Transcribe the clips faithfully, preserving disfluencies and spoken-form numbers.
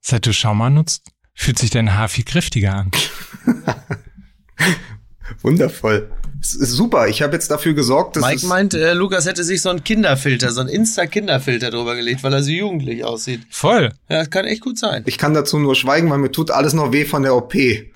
Seit du Schauma nutzt, fühlt sich dein Haar viel kräftiger an. Wundervoll. Das ist super. Ich habe jetzt dafür gesorgt, dass Mike meint, äh, Lukas hätte sich so einen Kinderfilter, so einen Insta-Kinderfilter drüber gelegt, weil er so jugendlich aussieht. Voll. Ja, das kann echt gut sein. Ich kann dazu nur schweigen, weil mir tut alles noch weh von der O P.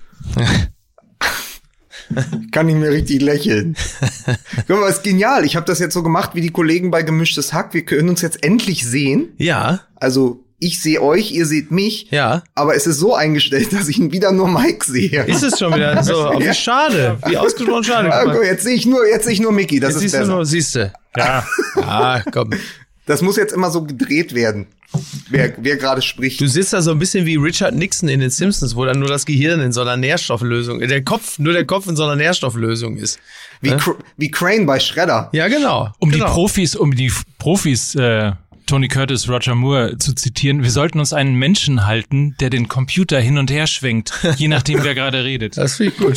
Kann ich mir richtig lächeln. Guck mal, ist genial. Ich habe das jetzt so gemacht wie die Kollegen bei Gemischtes Hack. Wir können uns jetzt endlich sehen. Ja. Also ich sehe euch, ihr seht mich. Ja. Aber es ist so eingestellt, dass ich wieder nur Mike sehe. Ist es schon wieder so? Oh, wie schade. Wie ausgesprochen schade. Ja, jetzt sehe ich nur, jetzt sehe ich nur Micky. Das jetzt ist siehst besser. du nur, siehst du. Ja. Ja, komm. Das muss jetzt immer so gedreht werden, wer, wer gerade spricht. Du sitzt da so ein bisschen wie Richard Nixon in den Simpsons, wo dann nur das Gehirn in so einer Nährstofflösung, der Kopf, nur der Kopf in so einer Nährstofflösung ist. Wie, ne? Cr- wie Crane bei Shredder. Ja, genau. Um genau. die Profis, um die Profis, äh, Tony Curtis, Roger Moore zu zitieren, wir sollten uns einen Menschen halten, der den Computer hin und her schwenkt, je nachdem, wer gerade redet. Das finde ich gut.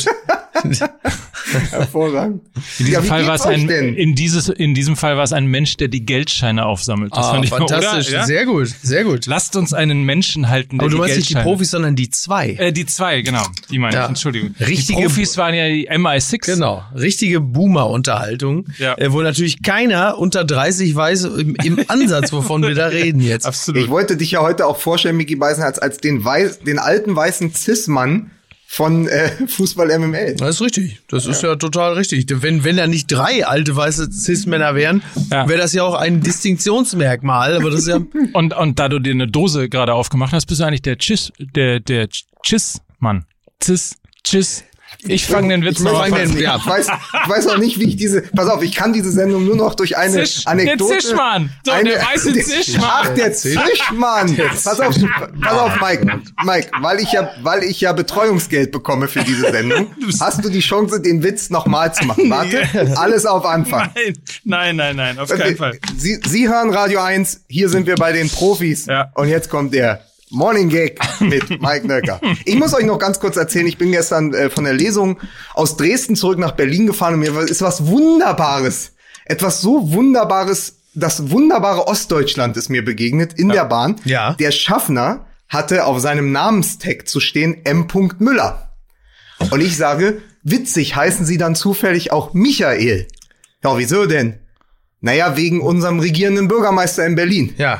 Hervorragend. In diesem Ja, wie Fall war geht's es ein, euch denn? in dieses, in diesem Fall war es ein Mensch, der die Geldscheine aufsammelt. Das Ah, fand ich fantastisch. oder? Ja? Sehr gut, sehr gut. Lasst uns einen Menschen halten, der Aber du die meinst nicht die Geldscheine. Profis, sondern die zwei. Äh, die zwei, genau. Die meine Ja. ich, Entschuldigung. Richtige- die Profis waren ja die M I sechs. Genau, richtige Boomer-Unterhaltung, Ja. äh, wo natürlich keiner unter dreißig weiß im, im Ansatz, wovon wir da reden jetzt. Absolut. Ich wollte dich ja heute auch vorstellen, Micky Beisenherz, als den, weiß, den alten weißen Cis-Mann von äh, Fußball M M L. Das ist richtig. Das ist ja total richtig. Wenn, wenn da nicht drei alte weiße Cis-Männer wären, Ja. wäre das ja auch ein Distinktionsmerkmal. Aber das ist ja. Und, und da du dir eine Dose gerade aufgemacht hast, bist du eigentlich der Tschüss, der, der Tschüss-Mann. Cis, Tschüss. Ich fange den Witz Ich, noch fang an. den, ja. ich, weiß, ich weiß auch nicht, wie ich diese... Pass auf, ich kann diese Sendung nur noch durch eine Zisch, Anekdote... der Zischmann. So, eine, der weiße Zischmann. Ach, der Zischmann. Pass auf, pass auf, Mike. Mike, weil ich ja, weil ich ja Betreuungsgeld bekomme für diese Sendung, hast du die Chance, den Witz nochmal zu machen. Warte, alles auf Anfang. Nein, nein, nein, nein, auf keinen Fall. Sie, Sie hören Radio eins, hier sind wir bei den Profis. Ja. Und jetzt kommt der Morning Gag mit Mike Nöcker. Ich muss euch noch ganz kurz erzählen, ich bin gestern äh, von der Lesung aus Dresden zurück nach Berlin gefahren und mir ist was Wunderbares, etwas so Wunderbares, das wunderbare Ostdeutschland ist mir begegnet in der Bahn. Ja. Der Schaffner hatte auf seinem Namenstag zu stehen M. Müller. Und ich sage, witzig, heißen Sie dann zufällig auch Michael? Ja, wieso denn? Naja, wegen unserem regierenden Bürgermeister in Berlin. Ja.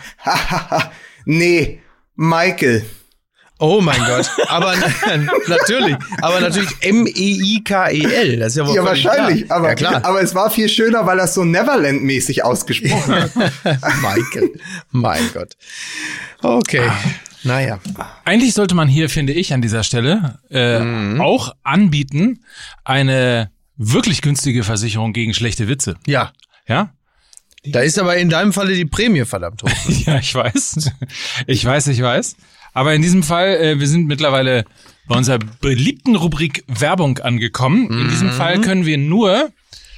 Nee, Michael. Oh mein Gott. Aber natürlich. Aber natürlich M E I K E L. Das ist ja wohl Ja, völlig wahrscheinlich. klar. Aber, ja, klar. aber es war viel schöner, weil das so Neverland-mäßig ausgesprochen hat. Michael. Mein Gott. Okay. Naja. Eigentlich sollte man hier, finde ich, an dieser Stelle äh, Mhm. auch anbieten, eine wirklich günstige Versicherung gegen schlechte Witze. Ja. Ja? Da ist aber in deinem Falle die Prämie verdammt hoch. Ja, ich weiß. Ich weiß, ich weiß. Aber in diesem Fall, äh, wir sind mittlerweile bei unserer beliebten Rubrik Werbung angekommen. In diesem Fall können wir nur,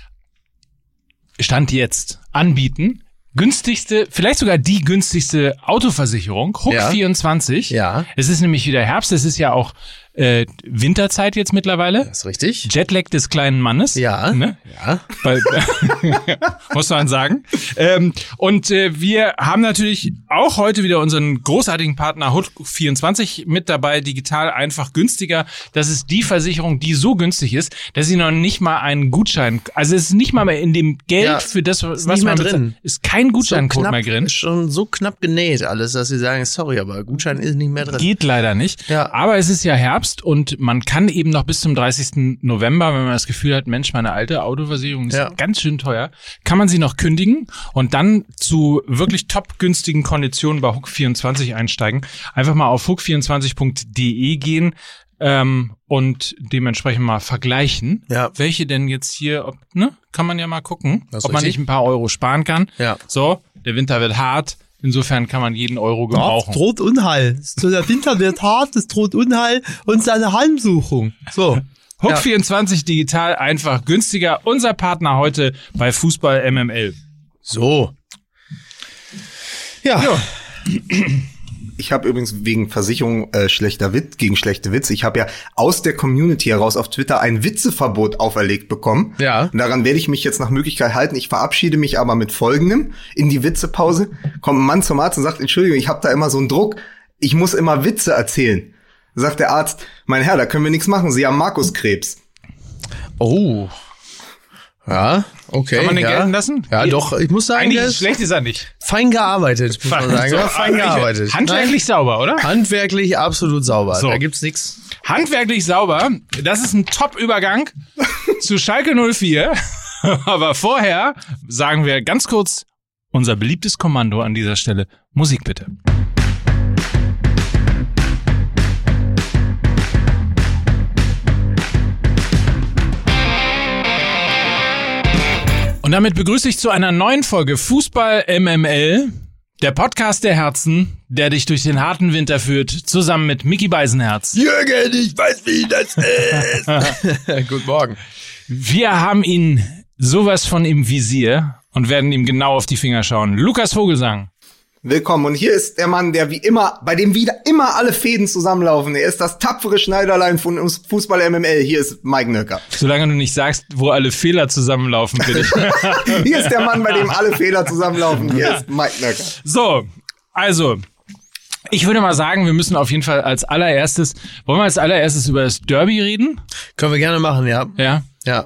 Stand jetzt, anbieten, günstigste, vielleicht sogar die günstigste Autoversicherung, Hook Ja. vierundzwanzig. Ja. Es ist nämlich wieder Herbst, es ist ja auch äh, Winterzeit jetzt mittlerweile. Das ist richtig. Jetlag des kleinen Mannes. Ja. Ne? Ja. Weil, muss man sagen. Ähm, und äh, wir haben natürlich auch heute wieder unseren großartigen Partner Hook vierundzwanzig mit dabei, digital einfach günstiger. Das ist die Versicherung, die so günstig ist, dass sie noch nicht mal einen Gutschein, also es ist nicht mal mehr in dem Geld Ja, für das, was ist nicht man mehr bezahlt, drin. ist kein Gutscheincode knapp, mehr drin. Schon so knapp genäht alles, dass sie sagen, sorry, aber Gutschein ist nicht mehr drin. Geht leider nicht. Ja. Aber es ist ja Herbst und man kann eben noch bis zum dreißigsten November, wenn man das Gefühl hat, Mensch, meine alte Autoversicherung ist Ja. ganz schön teuer, kann man sie noch kündigen und dann zu wirklich top günstigen Konditionen bei Hook vierundzwanzig einsteigen. Einfach mal auf hook vierundzwanzig punkt de gehen ähm, und dementsprechend mal vergleichen, Ja. welche denn jetzt hier, ob, ne, kann man ja mal gucken, Das ist ob man richtig. nicht ein paar Euro sparen kann. Ja. So, der Winter wird hart. Insofern kann man jeden Euro gebrauchen. droht Unheil. So, der Winter wird hart, es droht Unheil und seine Heimsuchung. So. Hook Ja. vierundzwanzig digital einfach günstiger. Unser Partner heute bei Fußball M M L. So. Ja. Ich habe übrigens wegen Versicherung äh, schlechter Witz, gegen schlechte Witze, ich habe ja aus der Community heraus auf Twitter ein Witzeverbot auferlegt bekommen. Ja. Und daran werde ich mich jetzt nach Möglichkeit halten. Ich verabschiede mich aber mit Folgendem. In die Witzepause kommt ein Mann zum Arzt und sagt, Entschuldigung, ich habe da immer so einen Druck. ich muss immer Witze erzählen. Sagt der Arzt, mein Herr, da können wir nichts machen, Sie haben Markuskrebs. Oh. Ja, okay. Kann man den ja. gelten lassen? Ja, doch, ich muss sagen, Eigentlich der ist schlecht ist er nicht. fein gearbeitet, muss man sagen. So, Ja, fein gearbeitet. Handwerklich sauber, oder? Handwerklich absolut sauber. So. Da gibt's nichts. Handwerklich sauber, das ist ein Top-Übergang zu Schalke null vier. Aber vorher sagen wir ganz kurz unser beliebtes Kommando an dieser Stelle. Musik bitte. Und damit begrüße ich zu einer neuen Folge Fußball M M L, der Podcast der Herzen, der dich durch den harten Winter führt, zusammen mit Micky Beisenherz. Jürgen, ich weiß, wie das ist. Guten Morgen. Wir haben ihn sowas von im Visier und werden ihm genau auf die Finger schauen. Lukas Vogelsang. Willkommen. Und hier ist der Mann, der wie immer, bei dem wieder immer alle Fäden zusammenlaufen. Er ist das tapfere Schneiderlein von uns Fußball M M L. Hier ist Mike Nöcker. Solange du nicht sagst, wo alle Fehler zusammenlaufen, bitte ich. Hier ist der Mann, bei dem alle Fehler zusammenlaufen. Hier ist Mike Nöcker. So, also, ich würde mal sagen, wir müssen auf jeden Fall als allererstes, wollen wir als allererstes über das Derby reden? Können wir gerne machen, ja. Ja. Ja.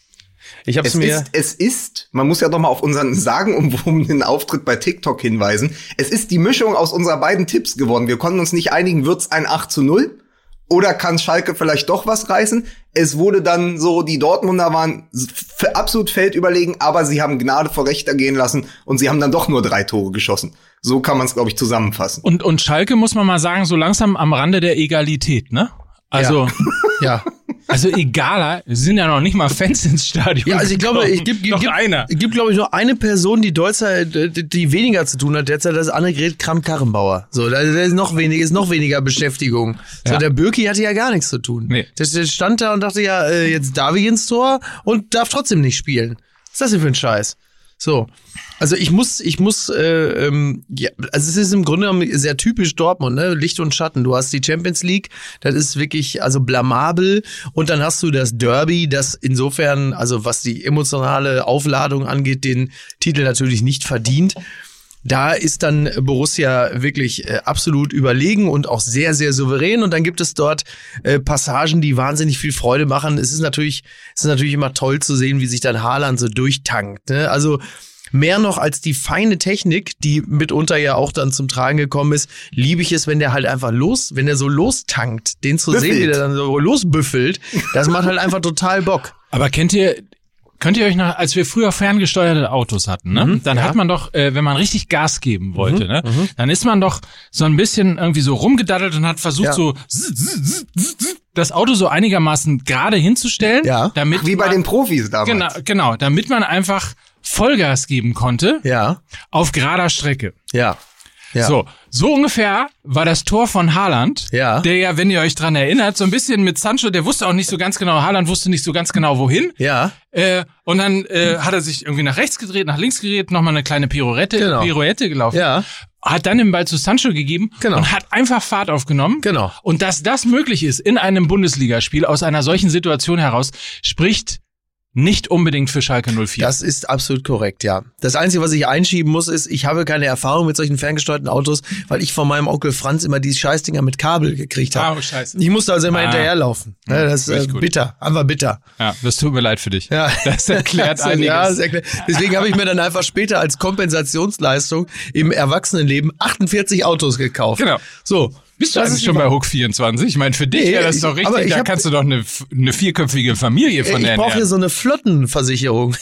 Ich hab's Es mir. ist, es ist, man muss ja doch mal auf unseren sagenumwobenen Auftritt bei TikTok hinweisen. Es ist die Mischung aus unserer beiden Tipps geworden. Wir konnten uns nicht einigen, wird's ein acht zu null? Oder kann Schalke vielleicht doch was reißen? Es wurde dann so, die Dortmunder waren f- absolut feldüberlegen, aber sie haben Gnade vor Recht ergehen lassen und sie haben dann doch nur drei Tore geschossen. So kann man es, glaube ich, zusammenfassen. Und, und Schalke, muss man mal sagen, so langsam am Rande der Egalität, ne? Also, Ja. also egaler, es sind ja noch nicht mal Fans ins Stadion. Ja, also ich glaube, gekommen. es gibt, noch gibt, einer. Es gibt, glaube ich, nur eine Person, die derzeit, die die weniger zu tun hat derzeit, das ist Annegret Kramp-Karrenbauer. So, da ist noch weniger, ist noch weniger Beschäftigung. So, Ja. der Birki hatte ja gar nichts zu tun. Nee. Der, der stand da und dachte ja, äh, jetzt darf ich ins Tor und darf trotzdem nicht spielen. Was ist das denn für ein Scheiß? So. Also ich muss, ich muss, äh, ähm, ja, also es ist im Grunde genommen sehr typisch Dortmund, ne? Licht und Schatten. Du hast die Champions League, das ist wirklich also blamabel, und dann hast du das Derby, das insofern, also was die emotionale Aufladung angeht, den Titel natürlich nicht verdient. Da ist dann Borussia wirklich äh, absolut überlegen und auch sehr, sehr souverän. Und dann gibt es dort äh, Passagen, die wahnsinnig viel Freude machen. Es ist natürlich, es ist natürlich immer toll zu sehen, wie sich dann Haaland so durchtankt, ne? Also mehr noch als die feine Technik, die mitunter ja auch dann zum Tragen gekommen ist, liebe ich es, wenn der halt einfach los, wenn der so lostankt, den zu Büffelt. sehen, wie der dann so losbüffelt. Das macht halt einfach total Bock. Aber kennt ihr, könnt ihr euch noch, als wir früher ferngesteuerte Autos hatten, ne? Mhm, dann ja. hat man doch, äh, wenn man richtig Gas geben wollte, Mhm, ne? mhm. dann ist man doch so ein bisschen irgendwie so rumgedaddelt und hat versucht, Ja. so zzz, zzz, zzz, zzz, das Auto so einigermaßen gerade hinzustellen, Ja. damit Wie bei man, den Profis damals. genau, genau, damit man einfach Vollgas geben konnte Ja, auf gerader Strecke. ja, ja. So, so ungefähr war das Tor von Haaland, Ja. der ja, wenn ihr euch dran erinnert, so ein bisschen mit Sancho, der wusste auch nicht so ganz genau, Haaland wusste nicht so ganz genau wohin. Ja, Äh, und dann äh, hat er sich irgendwie nach rechts gedreht, nach links gedreht, nochmal eine kleine Pirouette, Genau. Pirouette gelaufen. ja, Hat dann den Ball zu Sancho gegeben Genau. und hat einfach Fahrt aufgenommen. genau. Und dass das möglich ist in einem Bundesligaspiel aus einer solchen Situation heraus, spricht nicht unbedingt für Schalke null vier. Das ist absolut korrekt, ja. Das Einzige, was ich einschieben muss, ist, ich habe keine Erfahrung mit solchen ferngesteuerten Autos, weil ich von meinem Onkel Franz immer die Scheißdinger mit Kabel gekriegt habe. Ah, scheiße. Ich musste also immer Ah. hinterherlaufen. Ja, das ist äh, Richtig gut. bitter, einfach bitter. Ja, das tut mir leid für dich. Ja. Das erklärt Das- einiges. Ja, das erklärt. Deswegen habe ich mir dann einfach später als Kompensationsleistung im Erwachsenenleben achtundvierzig Autos gekauft. Genau. So. Bist du Das eigentlich ist schon die- bei Hook vierundzwanzig? Ich meine, für dich Nee, wäre das ich- doch aber richtig. ich Da hab- kannst du doch eine, eine vierköpfige Familie von Ich ernähren. brauche hier so eine Flottenversicherung.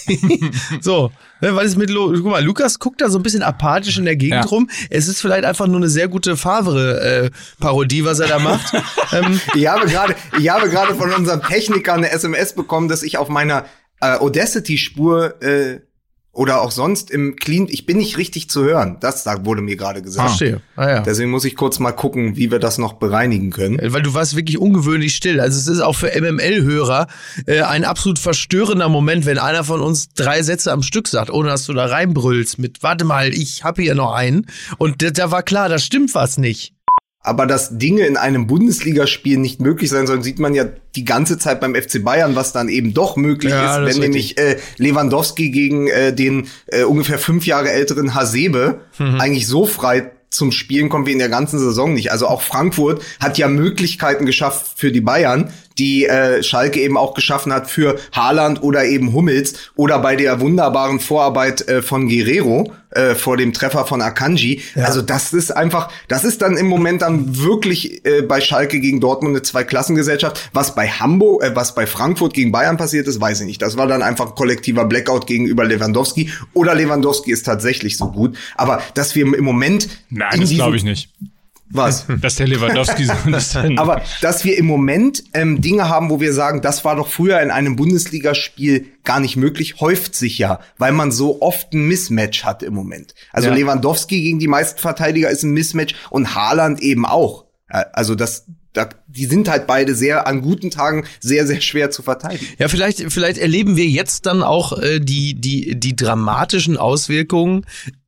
So, ne, was ist mit Lu- Guck mal, Lukas guckt da so ein bisschen apathisch in der Gegend Ja. rum. Es ist vielleicht einfach nur eine sehr gute Favre-Parodie, was er da macht. ähm, Ich habe gerade, ich habe gerade von unserem Techniker eine S M S bekommen, dass ich auf meiner äh, Audacity-Spur äh, oder auch sonst im Clean, ich bin nicht richtig zu hören. Das sagt- wurde mir gerade gesagt. verstehe. Ah, ja. Deswegen muss ich kurz mal gucken, wie wir das noch bereinigen können. Weil du warst wirklich ungewöhnlich still. Also es ist auch für M M L-Hörer äh, ein absolut verstörender Moment, wenn einer von uns drei Sätze am Stück sagt, ohne dass du da reinbrüllst mit, warte mal, ich hab hier noch einen. Und da, da war klar, da stimmt was nicht. Aber dass Dinge in einem Bundesligaspiel nicht möglich sein sollen, sieht man ja die ganze Zeit beim F C Bayern, was dann eben doch möglich Ja, das ist, wenn ist nämlich äh, Lewandowski gegen äh, den äh, ungefähr fünf Jahre älteren Hasebe Mhm. eigentlich so frei zum Spielen kommt wie in der ganzen Saison nicht. Also auch Frankfurt hat ja Möglichkeiten geschafft für die Bayern, die äh, Schalke eben auch geschaffen hat für Haaland oder eben Hummels oder bei der wunderbaren Vorarbeit äh, von Guerrero äh, vor dem Treffer von Akanji. Ja. Also das ist einfach, das ist dann im Moment dann wirklich äh, bei Schalke gegen Dortmund eine Zweiklassengesellschaft. Was bei Hamburg, äh, was bei Frankfurt gegen Bayern passiert ist, weiß ich nicht. Das war dann einfach ein kollektiver Blackout gegenüber Lewandowski. Oder Lewandowski ist tatsächlich so gut. Aber dass wir im Moment Nein, das glaube ich nicht. Was? Dass der Lewandowski so ist. Aber dass wir im Moment ähm, Dinge haben, wo wir sagen, das war doch früher in einem Bundesligaspiel gar nicht möglich, häuft sich ja, weil man so oft ein Mismatch hat im Moment. Also ja. Lewandowski gegen die meisten Verteidiger ist ein Mismatch und Haaland eben auch. Also das Da, die sind halt beide sehr an guten Tagen sehr, sehr schwer zu verteidigen. Ja, vielleicht, vielleicht erleben wir jetzt dann auch äh, die, die, die dramatischen Auswirkungen,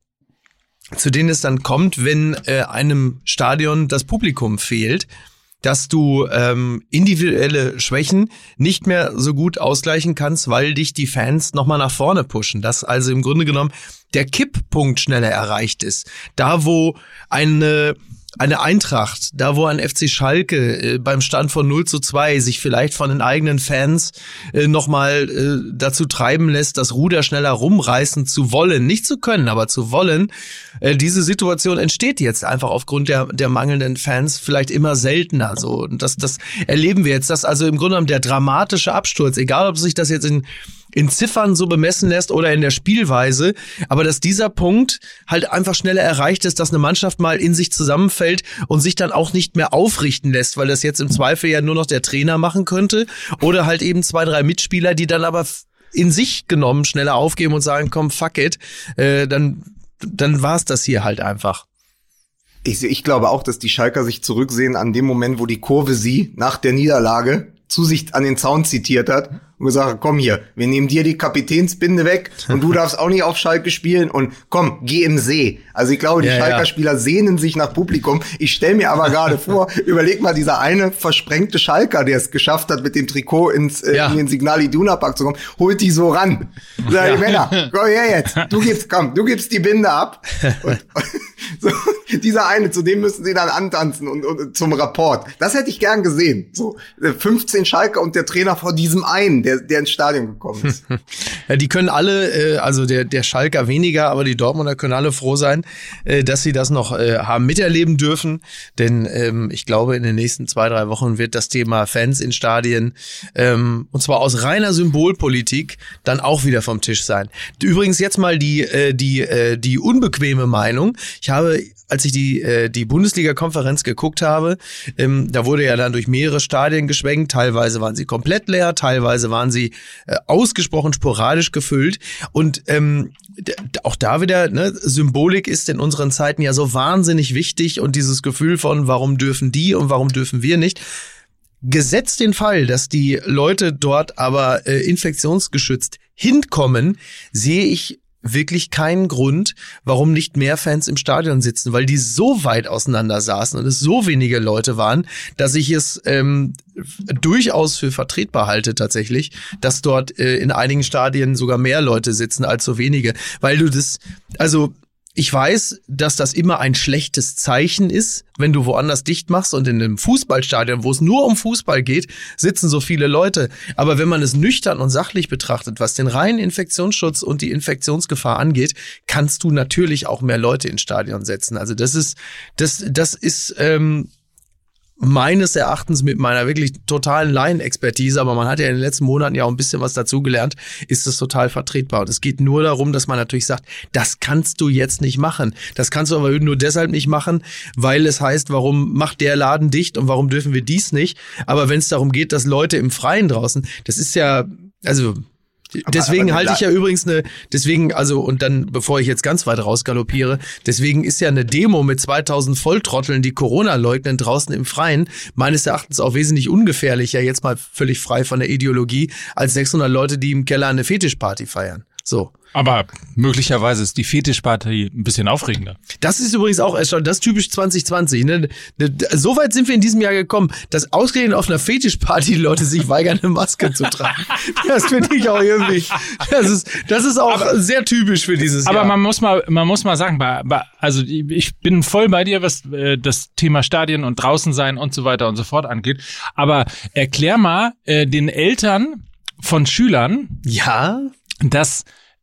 zu denen es dann kommt, wenn äh, einem Stadion das Publikum fehlt, dass du ähm, individuelle Schwächen nicht mehr so gut ausgleichen kannst, weil dich die Fans nochmal nach vorne pushen. Dass also im Grunde genommen der Kipppunkt schneller erreicht ist. Da, wo eine Eine Eintracht, da wo ein F C Schalke äh, beim Stand von null zu zwei sich vielleicht von den eigenen Fans äh, nochmal äh, dazu treiben lässt, das Ruder schneller rumreißen zu wollen, nicht zu können, aber zu wollen. Äh, diese Situation entsteht jetzt einfach aufgrund der der mangelnden Fans vielleicht immer seltener. So, und das das erleben wir jetzt, dass also im Grunde genommen der dramatische Absturz, egal ob sich das jetzt in in Ziffern so bemessen lässt oder in der Spielweise, aber dass dieser Punkt halt einfach schneller erreicht ist, dass eine Mannschaft mal in sich zusammenfällt und sich dann auch nicht mehr aufrichten lässt, weil das jetzt im Zweifel ja nur noch der Trainer machen könnte oder halt eben zwei, drei Mitspieler, die dann aber in sich genommen schneller aufgeben und sagen, komm, fuck it, äh, dann, dann war's das hier halt einfach. Ich, ich glaube auch, dass die Schalker sich zurücksehen an dem Moment, wo die Kurve sie nach der Niederlage zu sich an den Zaun zitiert hat und gesagt hat, komm hier, wir nehmen dir die Kapitänsbinde weg und du darfst auch nicht auf Schalke spielen und komm, geh im See. Also ich glaube, die ja, Schalker ja. Spieler sehnen sich nach Publikum. Ich stelle mir aber gerade vor, überleg mal, dieser eine versprengte Schalker, der es geschafft hat, mit dem Trikot ins äh, ja. in den Signal Iduna Park zu kommen, holt die so ran. Sag, ja. Männer, komm her jetzt, du gibst, komm, du gibst die Binde ab. Und, so, dieser eine, zu dem müssen sie dann antanzen und, und zum Rapport. Das hätte ich gern gesehen. So fünfzehn Schalker und der Trainer vor diesem einen, der, der ins Stadion gekommen ist. Ja, die können alle, äh, also der, der Schalker weniger, aber die Dortmunder können alle froh sein, äh, dass sie das noch äh, haben miterleben dürfen. Denn ähm, ich glaube, in den nächsten zwei, drei Wochen wird das Thema Fans in Stadien, ähm, und zwar aus reiner Symbolpolitik, dann auch wieder vom Tisch sein. Übrigens jetzt mal die, äh, die, äh, die unbequeme Meinung. Ich habe, als ich die, äh, die Bundesliga-Konferenz geguckt habe, ähm, da wurde ja dann durch mehrere Stadien geschwenkt. Teilweise waren sie komplett leer, teilweise waren sie äh, ausgesprochen sporadisch gefüllt. Und ähm, d- auch da wieder, ne, Symbolik ist in unseren Zeiten ja so wahnsinnig wichtig und dieses Gefühl von, warum dürfen die und warum dürfen wir nicht. Gesetzt den Fall, dass die Leute dort aber äh, infektionsgeschützt hinkommen, sehe ich wirklich keinen Grund, warum nicht mehr Fans im Stadion sitzen, weil die so weit auseinander saßen und es so wenige Leute waren, dass ich es ähm, durchaus für vertretbar halte tatsächlich, dass dort äh, in einigen Stadien sogar mehr Leute sitzen als so wenige, weil du das, also ich weiß, dass das immer ein schlechtes Zeichen ist, wenn du woanders dicht machst und in einem Fußballstadion, wo es nur um Fußball geht, sitzen so viele Leute. Aber wenn man es nüchtern und sachlich betrachtet, was den reinen Infektionsschutz und die Infektionsgefahr angeht, kannst du natürlich auch mehr Leute ins Stadion setzen. Also das ist, das, das ist ähm, meines Erachtens mit meiner wirklich totalen Laienexpertise, aber man hat ja in den letzten Monaten ja auch ein bisschen was dazugelernt, ist es total vertretbar. Und es geht nur darum, dass man natürlich sagt, das kannst du jetzt nicht machen. Das kannst du aber nur deshalb nicht machen, weil es heißt, warum macht der Laden dicht und warum dürfen wir dies nicht? Aber wenn es darum geht, dass Leute im Freien draußen, das ist ja, also deswegen aber, aber halte ich ja übrigens eine, deswegen, also, und dann, bevor ich jetzt ganz weit rausgaloppiere, deswegen ist ja eine Demo mit zweitausend Volltrotteln, die Corona leugnen, draußen im Freien, meines Erachtens auch wesentlich ungefährlicher, jetzt mal völlig frei von der Ideologie, als sechshundert Leute, die im Keller eine Fetischparty feiern. So. Aber möglicherweise ist die Fetischparty ein bisschen aufregender. Das ist übrigens auch erstaunlich, das ist typisch zwanzig zwanzig. Ne? So weit sind wir in diesem Jahr gekommen, dass ausgerechnet auf einer Fetischparty die Leute sich weigern, eine Maske zu tragen. Das finde ich auch irgendwie, das ist, das ist auch aber, sehr typisch für dieses aber Jahr. Aber man muss mal, man muss mal sagen, bei, bei, also ich bin voll bei dir, was äh, das Thema Stadien und draußen sein und so weiter und so fort angeht. Aber erklär mal äh, den Eltern von Schülern, ja, dass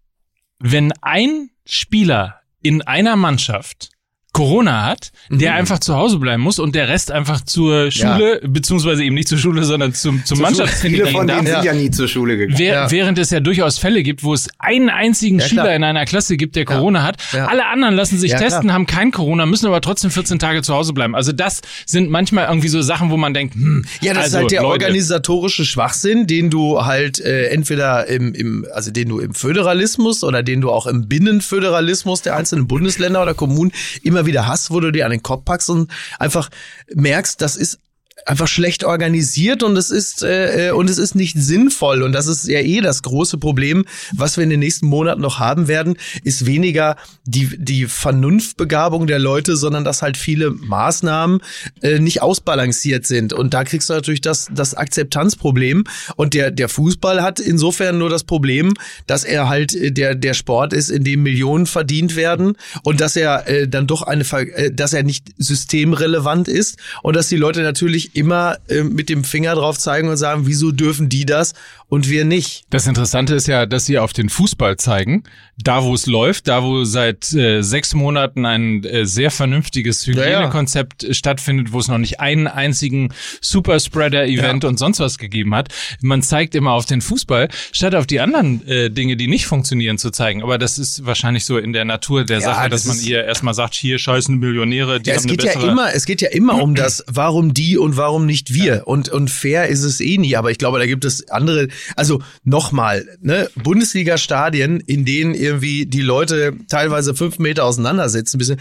wenn ein Spieler in einer Mannschaft Corona hat, der mhm. einfach zu Hause bleiben muss und der Rest einfach zur Schule, ja. beziehungsweise eben nicht zur Schule, sondern zum, zum Mannschaftstraining. Viele von denen sind ja nie zur Schule gegangen. Wer, ja. Während es ja durchaus Fälle gibt, wo es einen einzigen ja, Schüler in einer Klasse gibt, der Corona ja. hat. Ja. Alle anderen lassen sich ja, testen, klar. haben kein Corona, müssen aber trotzdem vierzehn Tage zu Hause bleiben. Also das sind manchmal irgendwie so Sachen, wo man denkt, hm, ja, das also, ist halt der Leute. organisatorische Schwachsinn, den du halt äh, entweder im, im, also den du im Föderalismus oder den du auch im Binnenföderalismus der einzelnen Bundesländer oder Kommunen immer wieder hast, wo du dir an den Kopf packst und einfach merkst, das ist einfach schlecht organisiert und es ist äh, und es ist nicht sinnvoll und das ist ja eh das große Problem, was wir in den nächsten Monaten noch haben werden, ist weniger die die Vernunftbegabung der Leute, sondern dass halt viele Maßnahmen äh, nicht ausbalanciert sind und da kriegst du natürlich das das Akzeptanzproblem und der der Fußball hat insofern nur das Problem, dass er halt äh, der der Sport ist, in dem Millionen verdient werden und dass er äh, dann doch eine äh, dass er nicht systemrelevant ist und dass die Leute natürlich immer äh, mit dem Finger drauf zeigen und sagen, wieso dürfen die das und wir nicht? Das Interessante ist ja, dass sie auf den Fußball zeigen, da wo es läuft, da wo seit äh, sechs Monaten ein äh, sehr vernünftiges Hygienekonzept ja, ja. stattfindet, wo es noch nicht einen einzigen Superspreader-Event ja. und sonst was gegeben hat. Man zeigt immer auf den Fußball, statt auf die anderen äh, Dinge, die nicht funktionieren, zu zeigen. Aber das ist wahrscheinlich so in der Natur der ja, Sache, das dass man ihr erstmal sagt, hier scheißen Millionäre, die ja, haben es geht eine bessere... Ja immer, es geht ja immer um das, warum die und warum nicht wir? Ja. Und, und fair ist es eh nie, aber ich glaube, da gibt es andere, also nochmal, ne, Bundesliga-Stadien, in denen irgendwie die Leute teilweise fünf Meter auseinander sitzen, bisschen,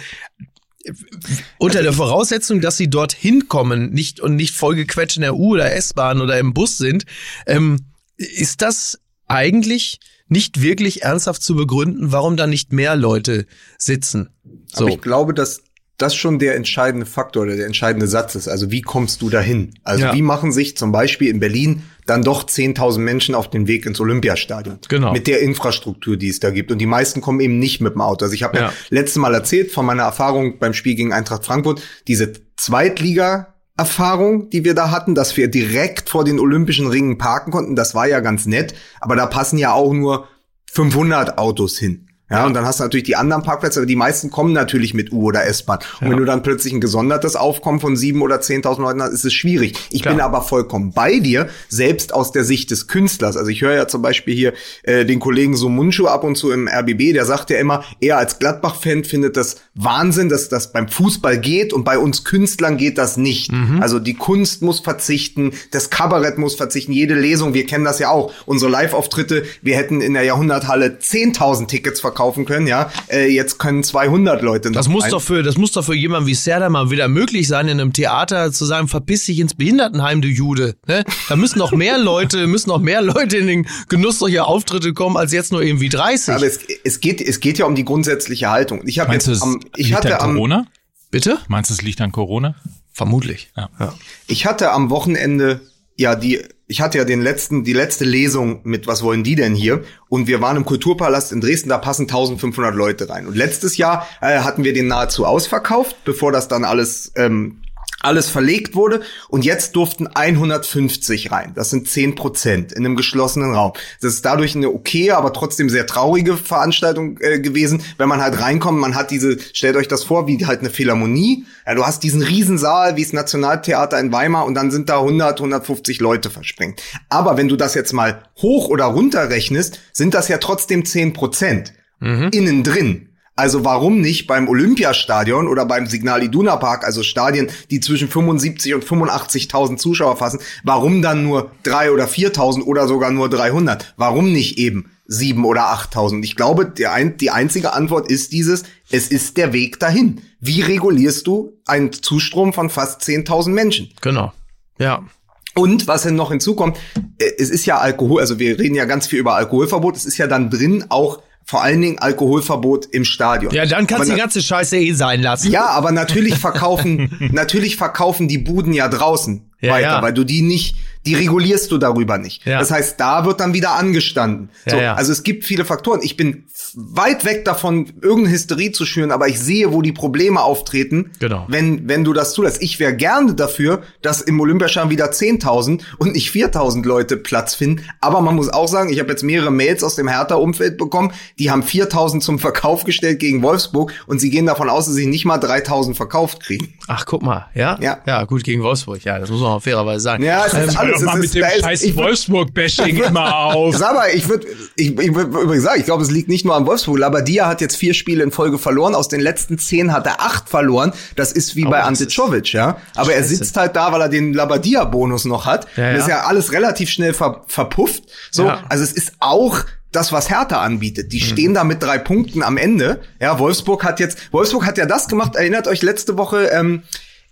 unter der Voraussetzung, dass sie dort hinkommen, nicht, und nicht vollgequetscht in der U- oder S-Bahn oder im Bus sind, ähm, ist das eigentlich nicht wirklich ernsthaft zu begründen, warum da nicht mehr Leute sitzen. So. Aber ich glaube, dass das schon der entscheidende Faktor oder der entscheidende Satz ist. Also wie kommst du dahin? Also ja. wie machen sich zum Beispiel in Berlin dann doch zehntausend Menschen auf den Weg ins Olympiastadion? Genau. Mit der Infrastruktur, die es da gibt. Und die meisten kommen eben nicht mit dem Auto. Also ich habe ja. ja letztes Mal erzählt von meiner Erfahrung beim Spiel gegen Eintracht Frankfurt. Diese Zweitliga-Erfahrung, die wir da hatten, dass wir direkt vor den Olympischen Ringen parken konnten, das war ja ganz nett. Aber da passen ja auch nur fünfhundert Autos hin. Ja, und dann hast du natürlich die anderen Parkplätze, aber die meisten kommen natürlich mit U- oder S-Bahn. Und ja. wenn du dann plötzlich ein gesondertes Aufkommen von sieben oder zehntausend Leuten hast, ist es schwierig. Ich Klar. bin aber vollkommen bei dir, selbst aus der Sicht des Künstlers. Also ich höre ja zum Beispiel hier äh, den Kollegen Sumunchu ab und zu im R B B, der sagt ja immer, er als Gladbach-Fan findet das Wahnsinn, dass das beim Fußball geht und bei uns Künstlern geht das nicht. Mhm. Also die Kunst muss verzichten, das Kabarett muss verzichten, jede Lesung, wir kennen das ja auch. Unsere Live-Auftritte, wir hätten in der Jahrhunderthalle zehntausend Tickets verkauft kaufen können, ja. Äh, jetzt können zweihundert Leute noch das muss doch für Das muss doch für jemanden wie Serdar mal wieder möglich sein, in einem Theater zu sagen, verpiss dich ins Behindertenheim, du Jude. Ne? Da müssen noch mehr Leute, müssen noch mehr Leute in den Genuss solcher Auftritte kommen, als jetzt nur irgendwie dreißig. Aber es, es geht, es geht ja um die grundsätzliche Haltung. Ich habe jetzt es am, ich liegt hatte an Corona? Am, Bitte? Meinst du, es liegt an Corona? Vermutlich. Ja. Ja. Ich hatte am Wochenende ja die Ich hatte ja den letzten, die letzte Lesung mit Was wollen die denn hier? Und wir waren im Kulturpalast in Dresden, da passen eintausendfünfhundert Leute rein. Und letztes Jahr äh, hatten wir den nahezu ausverkauft, bevor das dann alles ähm, alles verlegt wurde. Und jetzt durften hundertfünfzig rein. Das sind zehn Prozent in einem geschlossenen Raum. Das ist dadurch eine okaye, aber trotzdem sehr traurige Veranstaltung äh, gewesen, wenn man halt reinkommt. Man hat diese, stellt euch das vor, wie halt eine Philharmonie. Ja, du hast diesen Riesensaal, wie das Nationaltheater in Weimar, und dann sind da hundert, hundertfünfzig Leute versprengt. Aber wenn du das jetzt mal hoch oder runter rechnest, sind das ja trotzdem zehn Prozent mhm. innen drin. Also warum nicht beim Olympiastadion oder beim Signal Iduna Park, also Stadien, die zwischen fünfundsiebzig und fünfundachtzigtausend Zuschauer fassen, warum dann nur drei oder viertausend oder sogar nur dreihundert? Warum nicht eben sieben oder achttausend? Ich glaube, der ein, die einzige Antwort ist dieses, es ist der Weg dahin. Wie regulierst du einen Zustrom von fast zehntausend Menschen? Genau, ja. Und was denn noch hinzukommt, es ist ja Alkohol, also wir reden ja ganz viel über Alkoholverbot, es ist ja dann drin auch vor allen Dingen Alkoholverbot im Stadion. Ja, dann kannst du die ganze Scheiße eh sein lassen. Ja, aber natürlich verkaufen, natürlich verkaufen die Buden ja draußen ja, weiter, ja. weil du die nicht, die regulierst du darüber nicht. Ja. Das heißt, da wird dann wieder angestanden. Ja, so, ja. Also es gibt viele Faktoren. Ich bin weit weg davon, irgendeine Hysterie zu schüren, aber ich sehe, wo die Probleme auftreten, genau. wenn wenn du das zulässt. Ich wäre gerne dafür, dass im Olympiastadion wieder zehntausend und nicht viertausend Leute Platz finden. Aber man muss auch sagen, ich habe jetzt mehrere Mails aus dem Hertha-Umfeld bekommen, die haben viertausend zum Verkauf gestellt gegen Wolfsburg und sie gehen davon aus, dass sie nicht mal dreitausend verkauft kriegen. Ach, guck mal, ja? Ja. Ja, gut, gegen Wolfsburg, ja, das muss man auch fairerweise sagen. Ja, es ist Ähm, alles. hör doch mal Es mit ist, dem da ist, scheiß ich würd- Wolfsburg-Bashing immer auf. Sag mal, ich würde ich, ich würd übrigens sagen, ich glaube, es liegt nicht nur am Wolfsburg. Labadia hat jetzt vier Spiele in Folge verloren. Aus den letzten zehn hat er acht verloren. Das ist wie Oh, bei das Ante ist- Czovic, ja. Aber er Scheiße. sitzt halt da, weil er den Labadia-Bonus noch hat. Ja, ja. Das ist ja alles relativ schnell ver, verpufft. So, Ja. also es ist auch das, was Hertha anbietet. Die Mhm. stehen da mit drei Punkten am Ende. Ja, Wolfsburg hat jetzt, Wolfsburg hat ja das gemacht. Erinnert euch letzte Woche, ähm,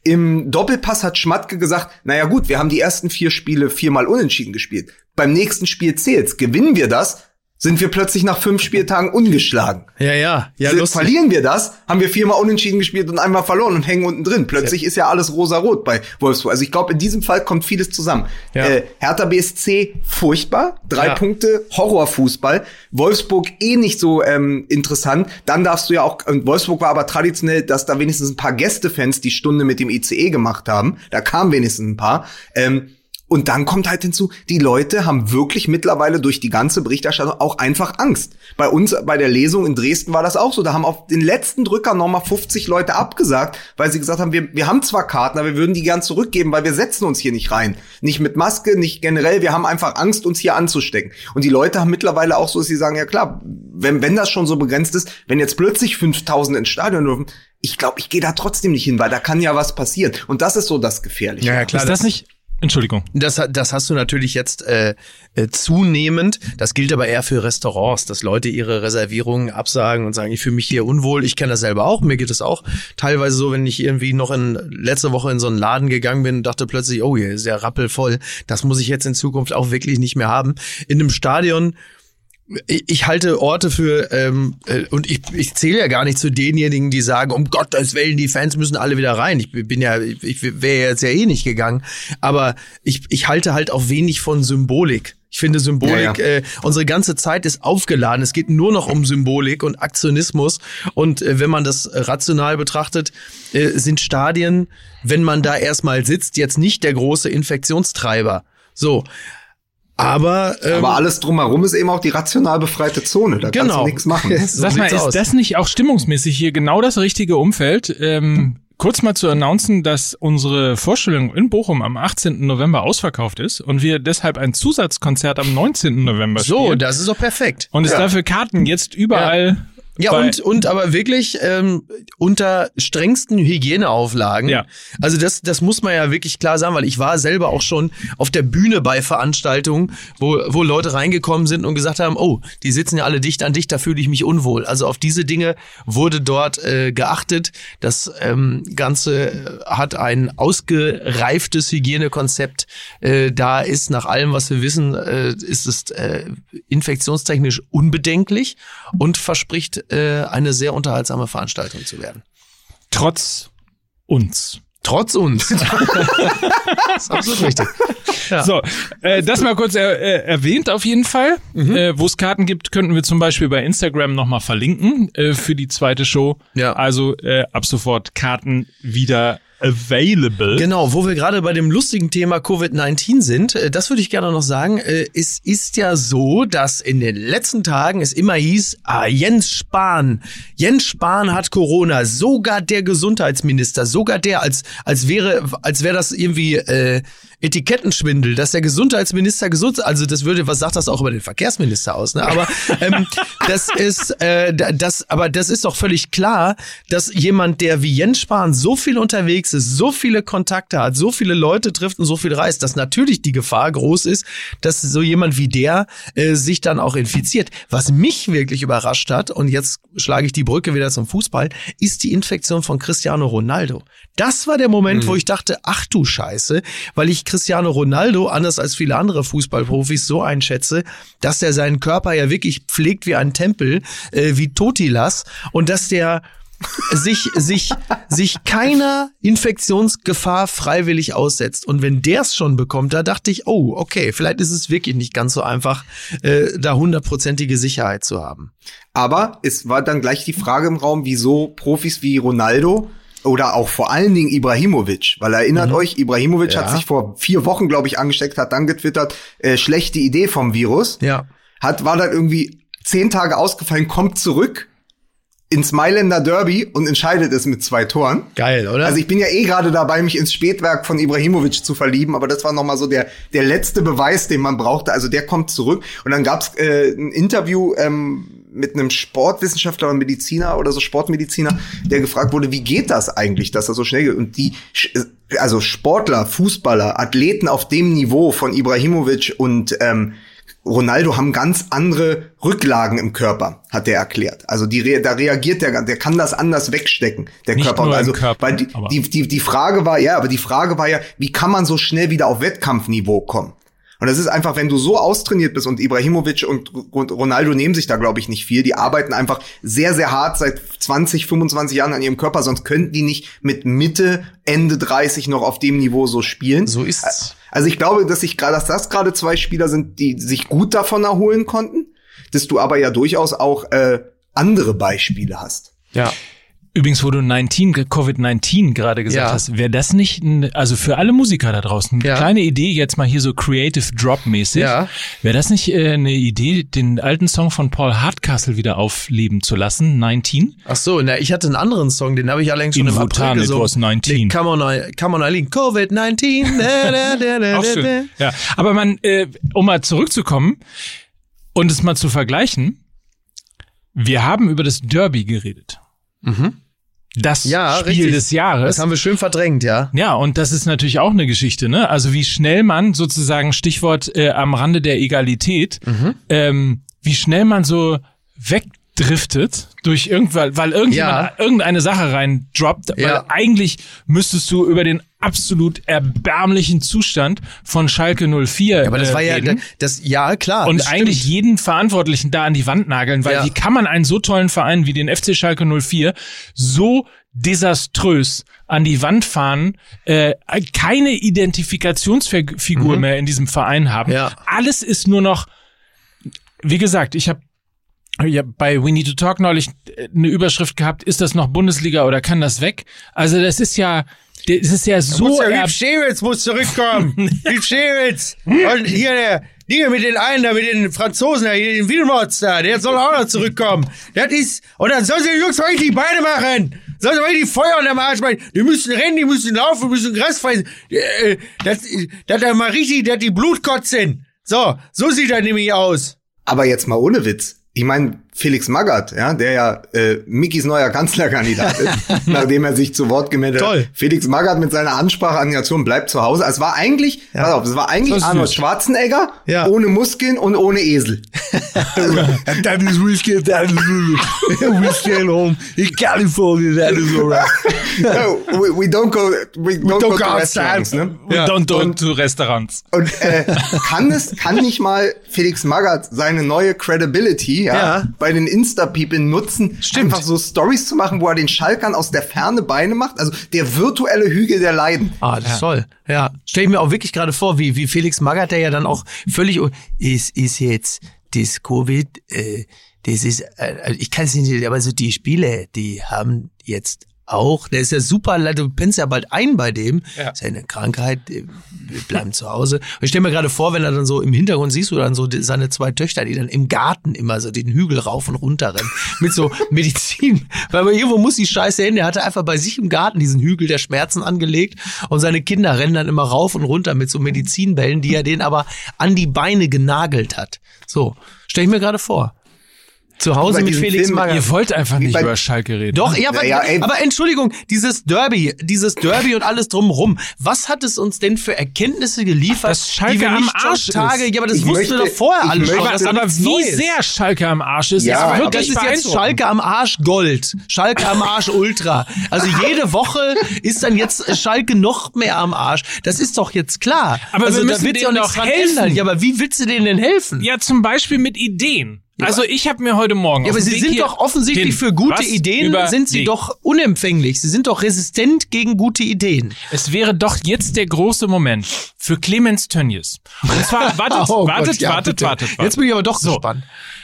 im Doppelpass hat Schmatke gesagt, naja gut, wir haben die ersten vier Spiele viermal unentschieden gespielt. Beim nächsten Spiel zählt's. Gewinnen wir das, sind wir plötzlich nach fünf Spieltagen ungeschlagen. Ja, ja, ja, Se- lustig. Verlieren wir das, haben wir viermal unentschieden gespielt und einmal verloren und hängen unten drin. Plötzlich ist ja alles rosa-rot bei Wolfsburg. Also ich glaube, in diesem Fall kommt vieles zusammen. Ja. Äh, Hertha B S C, furchtbar. Drei Ja. Punkte, Horrorfußball. Wolfsburg eh nicht so ähm, interessant. Dann darfst du ja auch, und Wolfsburg war aber traditionell, dass da wenigstens ein paar Gästefans die Stunde mit dem I C E gemacht haben. Da kamen wenigstens ein paar. Ähm, Und dann kommt halt hinzu, die Leute haben wirklich mittlerweile durch die ganze Berichterstattung auch einfach Angst. Bei uns, bei der Lesung in Dresden war das auch so. Da haben auf den letzten Drücker nochmal fünfzig Leute abgesagt, weil sie gesagt haben, wir, wir haben zwar Karten, aber wir würden die gern zurückgeben, weil wir setzen uns hier nicht rein. Nicht mit Maske, nicht generell. Wir haben einfach Angst, uns hier anzustecken. Und die Leute haben mittlerweile auch so, dass sie sagen, ja klar, wenn, wenn das schon so begrenzt ist, wenn jetzt plötzlich fünftausend ins Stadion dürfen, ich glaube, ich gehe da trotzdem nicht hin, weil da kann ja was passieren. Und das ist so das Gefährliche. Ja, ja, klar. Ist das nicht... Entschuldigung. Das, das hast du natürlich jetzt äh, äh, zunehmend. Das gilt aber eher für Restaurants, dass Leute ihre Reservierungen absagen und sagen, ich fühle mich hier unwohl. Ich kenne das selber auch. Mir geht es auch teilweise so, wenn ich irgendwie noch in letzte Woche in so einen Laden gegangen bin und dachte plötzlich, oh, hier ist ja rappelvoll. Das muss ich jetzt in Zukunft auch wirklich nicht mehr haben. In einem Stadion, ich halte Orte für, ähm, äh, und ich, ich zähle ja gar nicht zu denjenigen, die sagen, um Gottes Willen, die Fans müssen alle wieder rein. Ich bin ja, ich, ich wäre jetzt ja eh nicht gegangen. Aber ich, ich halte halt auch wenig von Symbolik. Ich finde Symbolik, Ja, ja. Äh, unsere ganze Zeit ist aufgeladen. Es geht nur noch um Symbolik und Aktionismus. Und äh, wenn man das rational betrachtet, äh, sind Stadien, wenn man da erstmal sitzt, jetzt nicht der große Infektionstreiber. So. Aber, ähm, Aber alles drumherum ist eben auch die rational befreite Zone. Da kannst Genau. du nichts machen. So Sag mal, sieht's ist aus. das nicht auch stimmungsmäßig hier genau das richtige Umfeld? Ähm, kurz mal zu announcen, dass unsere Vorstellung in Bochum am achtzehnten November ausverkauft ist und wir deshalb ein Zusatzkonzert am neunzehnten November So, spielen. das ist doch perfekt. Und es Ja. dafür Karten jetzt überall... Ja, bei- und, und aber wirklich ähm, unter strengsten Hygieneauflagen. Ja. Also das, das muss man ja wirklich klar sagen, weil ich war selber auch schon auf der Bühne bei Veranstaltungen, wo, wo Leute reingekommen sind und gesagt haben, oh, die sitzen ja alle dicht an dicht, da fühle ich mich unwohl. Also auf diese Dinge wurde dort äh, geachtet. Das ähm, Ganze äh, hat ein ausgereiftes Hygienekonzept. Äh, da ist nach allem, was wir wissen, äh, ist es äh, infektionstechnisch unbedenklich und verspricht äh, eine sehr unterhaltsame Veranstaltung zu werden. Trotz uns. Trotz uns. Das ist absolut richtig. Ja. So, äh, das mal kurz er, äh, erwähnt auf jeden Fall. Mhm. Äh, wo es Karten gibt, könnten wir zum Beispiel bei Instagram nochmal verlinken äh, für die zweite Show. Ja. Also äh, ab sofort Karten wieder available. Genau, wo wir gerade bei dem lustigen Thema Covid neunzehn sind, äh, das würde ich gerne noch sagen. Äh, es ist ja so, dass in den letzten Tagen es immer hieß, ah, Jens Spahn, Jens Spahn hat Corona, sogar der Gesundheitsminister, sogar der, als als wäre als wäre das irgendwie äh, Etikettenschwindel, dass der Gesundheitsminister gesund, also das würde, was sagt das auch über den Verkehrsminister aus, ne? Aber ähm, das ist, äh, das, aber das ist doch völlig klar, dass jemand, der wie Jens Spahn so viel unterwegs Plätze, so viele Kontakte hat, so viele Leute trifft und so viel reist, dass natürlich die Gefahr groß ist, dass so jemand wie der äh, sich dann auch infiziert. Was mich wirklich überrascht hat, und jetzt schlage ich die Brücke wieder zum Fußball, ist die Infektion von Cristiano Ronaldo. Das war der Moment, mhm. wo ich dachte, ach du Scheiße, weil ich Cristiano Ronaldo, anders als viele andere Fußballprofis, so einschätze, dass er seinen Körper ja wirklich pflegt wie ein Tempel, äh, wie Totilas, und dass der sich sich sich keiner Infektionsgefahr freiwillig aussetzt. Und wenn der es schon bekommt, da dachte ich, oh, okay, vielleicht ist es wirklich nicht ganz so einfach, äh, da hundertprozentige Sicherheit zu haben. Aber es war dann gleich die Frage im Raum, wieso Profis wie Ronaldo oder auch vor allen Dingen Ibrahimovic, weil erinnert mhm. euch, Ibrahimovic ja. hat sich vor vier Wochen, glaube ich, angesteckt, hat dann getwittert, äh, schlechte Idee vom Virus. Ja. Hat, war dann irgendwie zehn Tage ausgefallen, kommt zurück ins Mailänder Derby und entscheidet es mit zwei Toren. Geil, oder? Also ich bin ja eh gerade dabei, mich ins Spätwerk von Ibrahimovic zu verlieben, aber das war noch mal so der der letzte Beweis, den man brauchte. Also der kommt zurück und dann gab's äh, ein Interview ähm, mit einem Sportwissenschaftler oder Mediziner oder so Sportmediziner, der gefragt wurde, wie geht das eigentlich, dass er so schnell geht? Und die, also Sportler, Fußballer, Athleten auf dem Niveau von Ibrahimovic und ähm, Ronaldo haben ganz andere Rücklagen im Körper, hat er erklärt. Also die, da reagiert der, der kann das anders wegstecken, der Nicht Körper. Nur also, im Körper, weil die, die, die, die Frage war, ja, aber die Frage war ja, wie kann man so schnell wieder auf Wettkampfniveau kommen? Und das ist einfach, wenn du so austrainiert bist, und Ibrahimovic und Ronaldo nehmen sich da, glaube ich, nicht viel. Die arbeiten einfach sehr, sehr hart seit zwanzig, fünfundzwanzig Jahren an ihrem Körper, sonst könnten die nicht mit Mitte, Ende dreißig noch auf dem Niveau so spielen. So ist's. Also ich glaube, dass ich gerade, dass das gerade zwei Spieler sind, die sich gut davon erholen konnten, dass du aber ja durchaus auch äh, andere Beispiele hast. Ja. Übrigens, wo du neunzehn, Covid neunzehn gerade gesagt ja. hast, wäre das nicht, ein, also für alle Musiker da draußen, eine ja. kleine Idee, jetzt mal hier so Creative Drop-mäßig, ja. wäre das nicht äh, eine Idee, den alten Song von Paul Hardcastle wieder aufleben zu lassen, neunzehn? Ach so, na, ich hatte einen anderen Song, den habe ich allerdings schon In im Bhutan, April gesungen. it was neunzehn. Nee, come on, come on, Eileen, Covid neunzehn. Auch schön. Ja, aber man, äh, um mal zurückzukommen und es mal zu vergleichen, wir haben über das Derby geredet. Mhm. Das ja, Spiel richtig. des Jahres. Das haben wir schön verdrängt, ja. Ja, und das ist natürlich auch eine Geschichte, ne? Also wie schnell man sozusagen, Stichwort äh, am Rande der Egalität, mhm. ähm, wie schnell man so wegdriftet durch irgendwann, weil irgendjemand ja. irgendeine Sache reindroppt, weil ja. eigentlich müsstest du über den absolut erbärmlichen Zustand von Schalke null vier ja, aber das äh, war ja reden. das ja klar und eigentlich stimmt. jeden Verantwortlichen da an die Wand nageln, weil ja. wie kann man einen so tollen Verein wie den F C Schalke null vier so desaströs an die Wand fahren, äh, keine Identifikationsfigur mhm. mehr in diesem Verein haben. Ja. Alles ist nur noch, wie gesagt, ich habe ja bei We Need to Talk neulich eine Überschrift gehabt, ist das noch Bundesliga oder kann das weg? Also das ist ja das ist ja so... Ja, Lieb Scheritz muss zurückkommen. Lieb Scheritz. Und hier der, hier mit den einen da, mit den Franzosen da, hier den Wilmots da, der soll auch noch zurückkommen. Das ist, und dann sollen sie die Jungs mal richtig Beine machen. Sollen sie mal richtig Feuer unter dem Arsch machen. Die müssen rennen, die müssen laufen, die müssen Gras fressen. Das, das da mal richtig, dass die Blut kotzen. So, so sieht das nämlich aus. Aber jetzt mal ohne Witz. Ich meine, Felix Magath, ja, der ja äh, Mickys neuer Kanzlerkandidat ist, nachdem er sich zu Wort gemeldet Toll. hat. Felix Magath mit seiner Ansprache an die Nation bleibt zu Hause. Es war eigentlich, ja. pass auf, es war eigentlich Arnold süß. Schwarzenegger ja. ohne Muskeln und ohne Esel. That is whiskey, that is whiskey at home in California, that is alright. No, we, we don't go, we don't, don't go, go to outside. restaurants, ne? We Ja. don't go Und- to Restaurants. Und äh, kann es, kann nicht mal Felix Magath seine neue Credibility ja, Ja. bei den Insta-People nutzen, Stimmt. einfach so Stories zu machen, wo er den Schalkern aus der Ferne Beine macht? Also der virtuelle Hügel der Leiden. Ah, das ist toll. Ja, stell ich mir auch wirklich gerade vor, wie wie Felix Magath, der ja dann auch völlig ist ist jetzt das Covid, äh, das ist, äh, ich kann es nicht, aber so die Spiele, die haben jetzt auch, der ist ja super, du pennst ja bald ein bei dem, Ja. ist ja eine Krankheit, äh, wir bleiben zu Hause. Und ich stell mir gerade vor, wenn er dann so im Hintergrund siehst du dann so die, seine zwei Töchter, die dann im Garten immer so den Hügel rauf und runter rennen, mit so Medizin, weil man irgendwo muss die Scheiße hin, der hatte einfach bei sich im Garten diesen Hügel der Schmerzen angelegt und seine Kinder rennen dann immer rauf und runter mit so Medizinbällen, die er denen aber an die Beine genagelt hat. So, stell ich mir gerade vor. Zu Hause mit Felix Film, Magath. Ihr wollt einfach nicht bei- über Schalke reden. Doch, ja, aber, Ja, ey. aber Entschuldigung, dieses Derby, dieses Derby und alles drumherum, was hat es uns denn für Erkenntnisse geliefert, Dass Schalke die wir am nicht schon Arsch Tage, ist. ja, aber das Ich wussten möchte- wir doch vorher ich alle schon. möchte- Das ist aber nichts wie Neues. sehr Schalke am Arsch ist, Ja, ist aber Das wirklich ist jetzt beeindruckend. Schalke am Arsch Gold. Schalke am Arsch Ultra. Also jede Woche ist dann jetzt Schalke noch mehr am Arsch. Das ist doch jetzt klar. Aber also wir da müssen wird sich auch denen nichts doch dran helfen. ändern. Ja, aber wie willst du denen denn helfen? Ja, zum Beispiel mit Ideen. Also ich habe mir heute Morgen Ja, auf aber dem Sie Weg sind hier doch offensichtlich den- für gute was Ideen, sind Sie überlegt. doch unempfänglich. Sie sind doch resistent gegen gute Ideen. Es wäre doch jetzt der große Moment für Clemens Tönnies. Und zwar, wartet, Oh Gott, wartet, ja, wartet, bitte. wartet, wartet. Jetzt bin ich aber doch So. gespannt.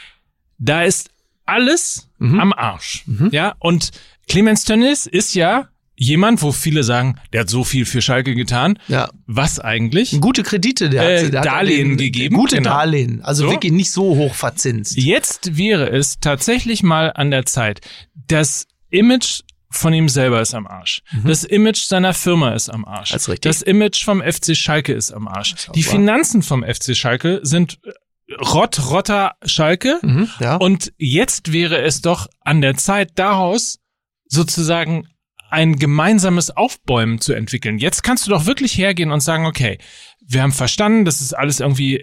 Da ist alles Mhm. am Arsch. Ja, und Clemens Tönnies ist ja jemand, wo viele sagen, der hat so viel für Schalke getan. Ja. Was eigentlich? Gute Kredite, der Äh, hat, der hat Darlehen den- gegeben, Gute genau. Darlehen. Also So. wirklich nicht so hoch verzinst. Jetzt wäre es tatsächlich mal an der Zeit. Das Image von ihm selber ist am Arsch. Das Image seiner Firma ist am Arsch. Das ist richtig. Das Image vom F C Schalke ist am Arsch. ist auch Die wahr. Finanzen vom F C Schalke sind Rott, Rotter Schalke. Mhm, ja. Und jetzt wäre es doch an der Zeit, daraus sozusagen ein gemeinsames Aufbäumen zu entwickeln. Jetzt kannst du doch wirklich hergehen und sagen, okay, wir haben verstanden, das ist alles irgendwie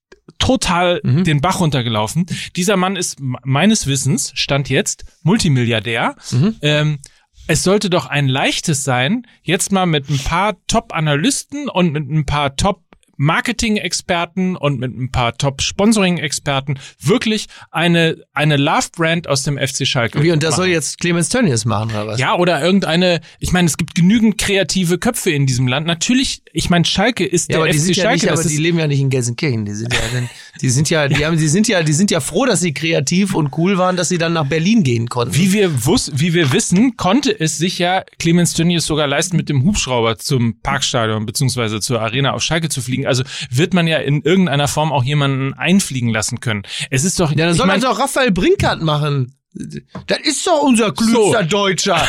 total Mhm. den Bach runtergelaufen. Dieser Mann ist m- meines Wissens, Stand jetzt, Multimilliardär. Mhm. Ähm, es sollte doch ein leichtes sein, jetzt mal mit ein paar Top-Analysten und mit ein paar Top Marketing-Experten und mit ein paar Top-Sponsoring-Experten wirklich eine eine Love-Brand aus dem F C Schalke Wie, und das machen. soll jetzt Clemens Tönnies machen, oder was? Ja, oder irgendeine, ich meine, es gibt genügend kreative Köpfe in diesem Land. Natürlich, ich meine, Schalke ist Ja, der aber die F C sind ja Schalke. nicht, aber das die ist, leben ja nicht in Gelsenkirchen. Die sind ja, dann, die sind ja, die haben, die sind ja, die sind ja froh, dass sie kreativ und cool waren, dass sie dann nach Berlin gehen konnten. wie wir wus wie wir wissen, konnte es sich ja Clemens Tönnies sogar leisten, mit dem Hubschrauber zum Parkstadion beziehungsweise zur Arena auf Schalke zu fliegen. Also wird man ja in irgendeiner Form auch jemanden einfliegen lassen können. Es ist doch, Ja, dann ich soll mein, das doch Raphael Brinkert machen. Das ist doch unser klügster Deutscher.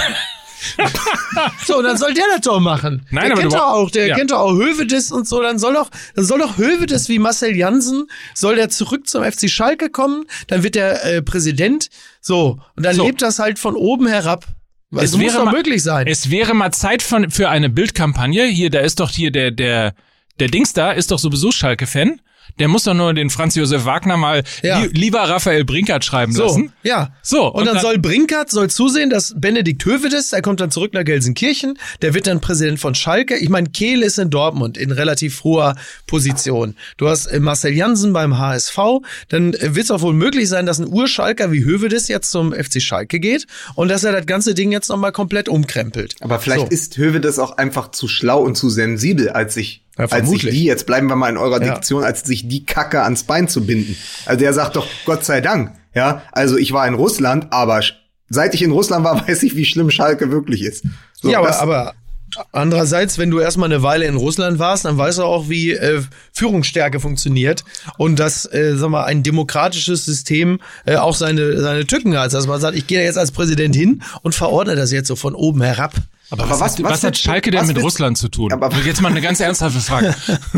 So, dann soll der das doch machen. Nein, der aber kennt du- doch auch, der ja. kennt doch auch Hövedes und so. Dann soll doch, dann soll doch Hövedes wie Marcel Jansen, soll der zurück zum F C Schalke kommen. Dann wird der äh, Präsident. So, und dann So. lebt das halt von oben herab. Weil Es es muss wäre doch mal- möglich sein. Es wäre mal Zeit von, für eine Bildkampagne. Hier, da ist doch hier der, der, der Dings da, ist doch sowieso Schalke-Fan. Der muss doch nur den Franz Josef Wagner mal Ja. li lieber Raphael Brinkert schreiben So, lassen. ja. So, Und, und dann, dann- soll Brinkert soll zusehen, dass Benedikt Hövedes, der kommt dann zurück nach Gelsenkirchen, der wird dann Präsident von Schalke. Ich meine, Kehl ist in Dortmund in relativ hoher Position. Du hast äh, Marcel Jansen beim H S V, dann äh, wird es auch wohl möglich sein, dass ein Urschalker wie Hövedes jetzt zum F C Schalke geht und dass er das ganze Ding jetzt nochmal komplett umkrempelt. Aber vielleicht So. ist Hövedes auch einfach zu schlau und zu sensibel, als sich, Ja, als sich vermutlich. die, jetzt bleiben wir mal in eurer Ja. Diktion, als sich die Kacke ans Bein zu binden. Also der sagt doch, Gott sei Dank, ja, also ich war in Russland, aber sch- seit ich in Russland war, weiß ich, wie schlimm Schalke wirklich ist. So, ja, aber, das- aber andererseits, wenn du erstmal eine Weile in Russland warst, dann weißt du auch, wie äh, Führungsstärke funktioniert und dass, äh, sag mal, ein demokratisches System äh, auch seine seine Tücken hat. Dass man sagt, ich gehe jetzt als Präsident hin und verordne das jetzt so von oben herab. Aber, Aber was, was- hat, was was hat willst du- Schalke denn was mit willst- Russland zu tun? Aber- Jetzt mal eine ganz ernsthafte Frage.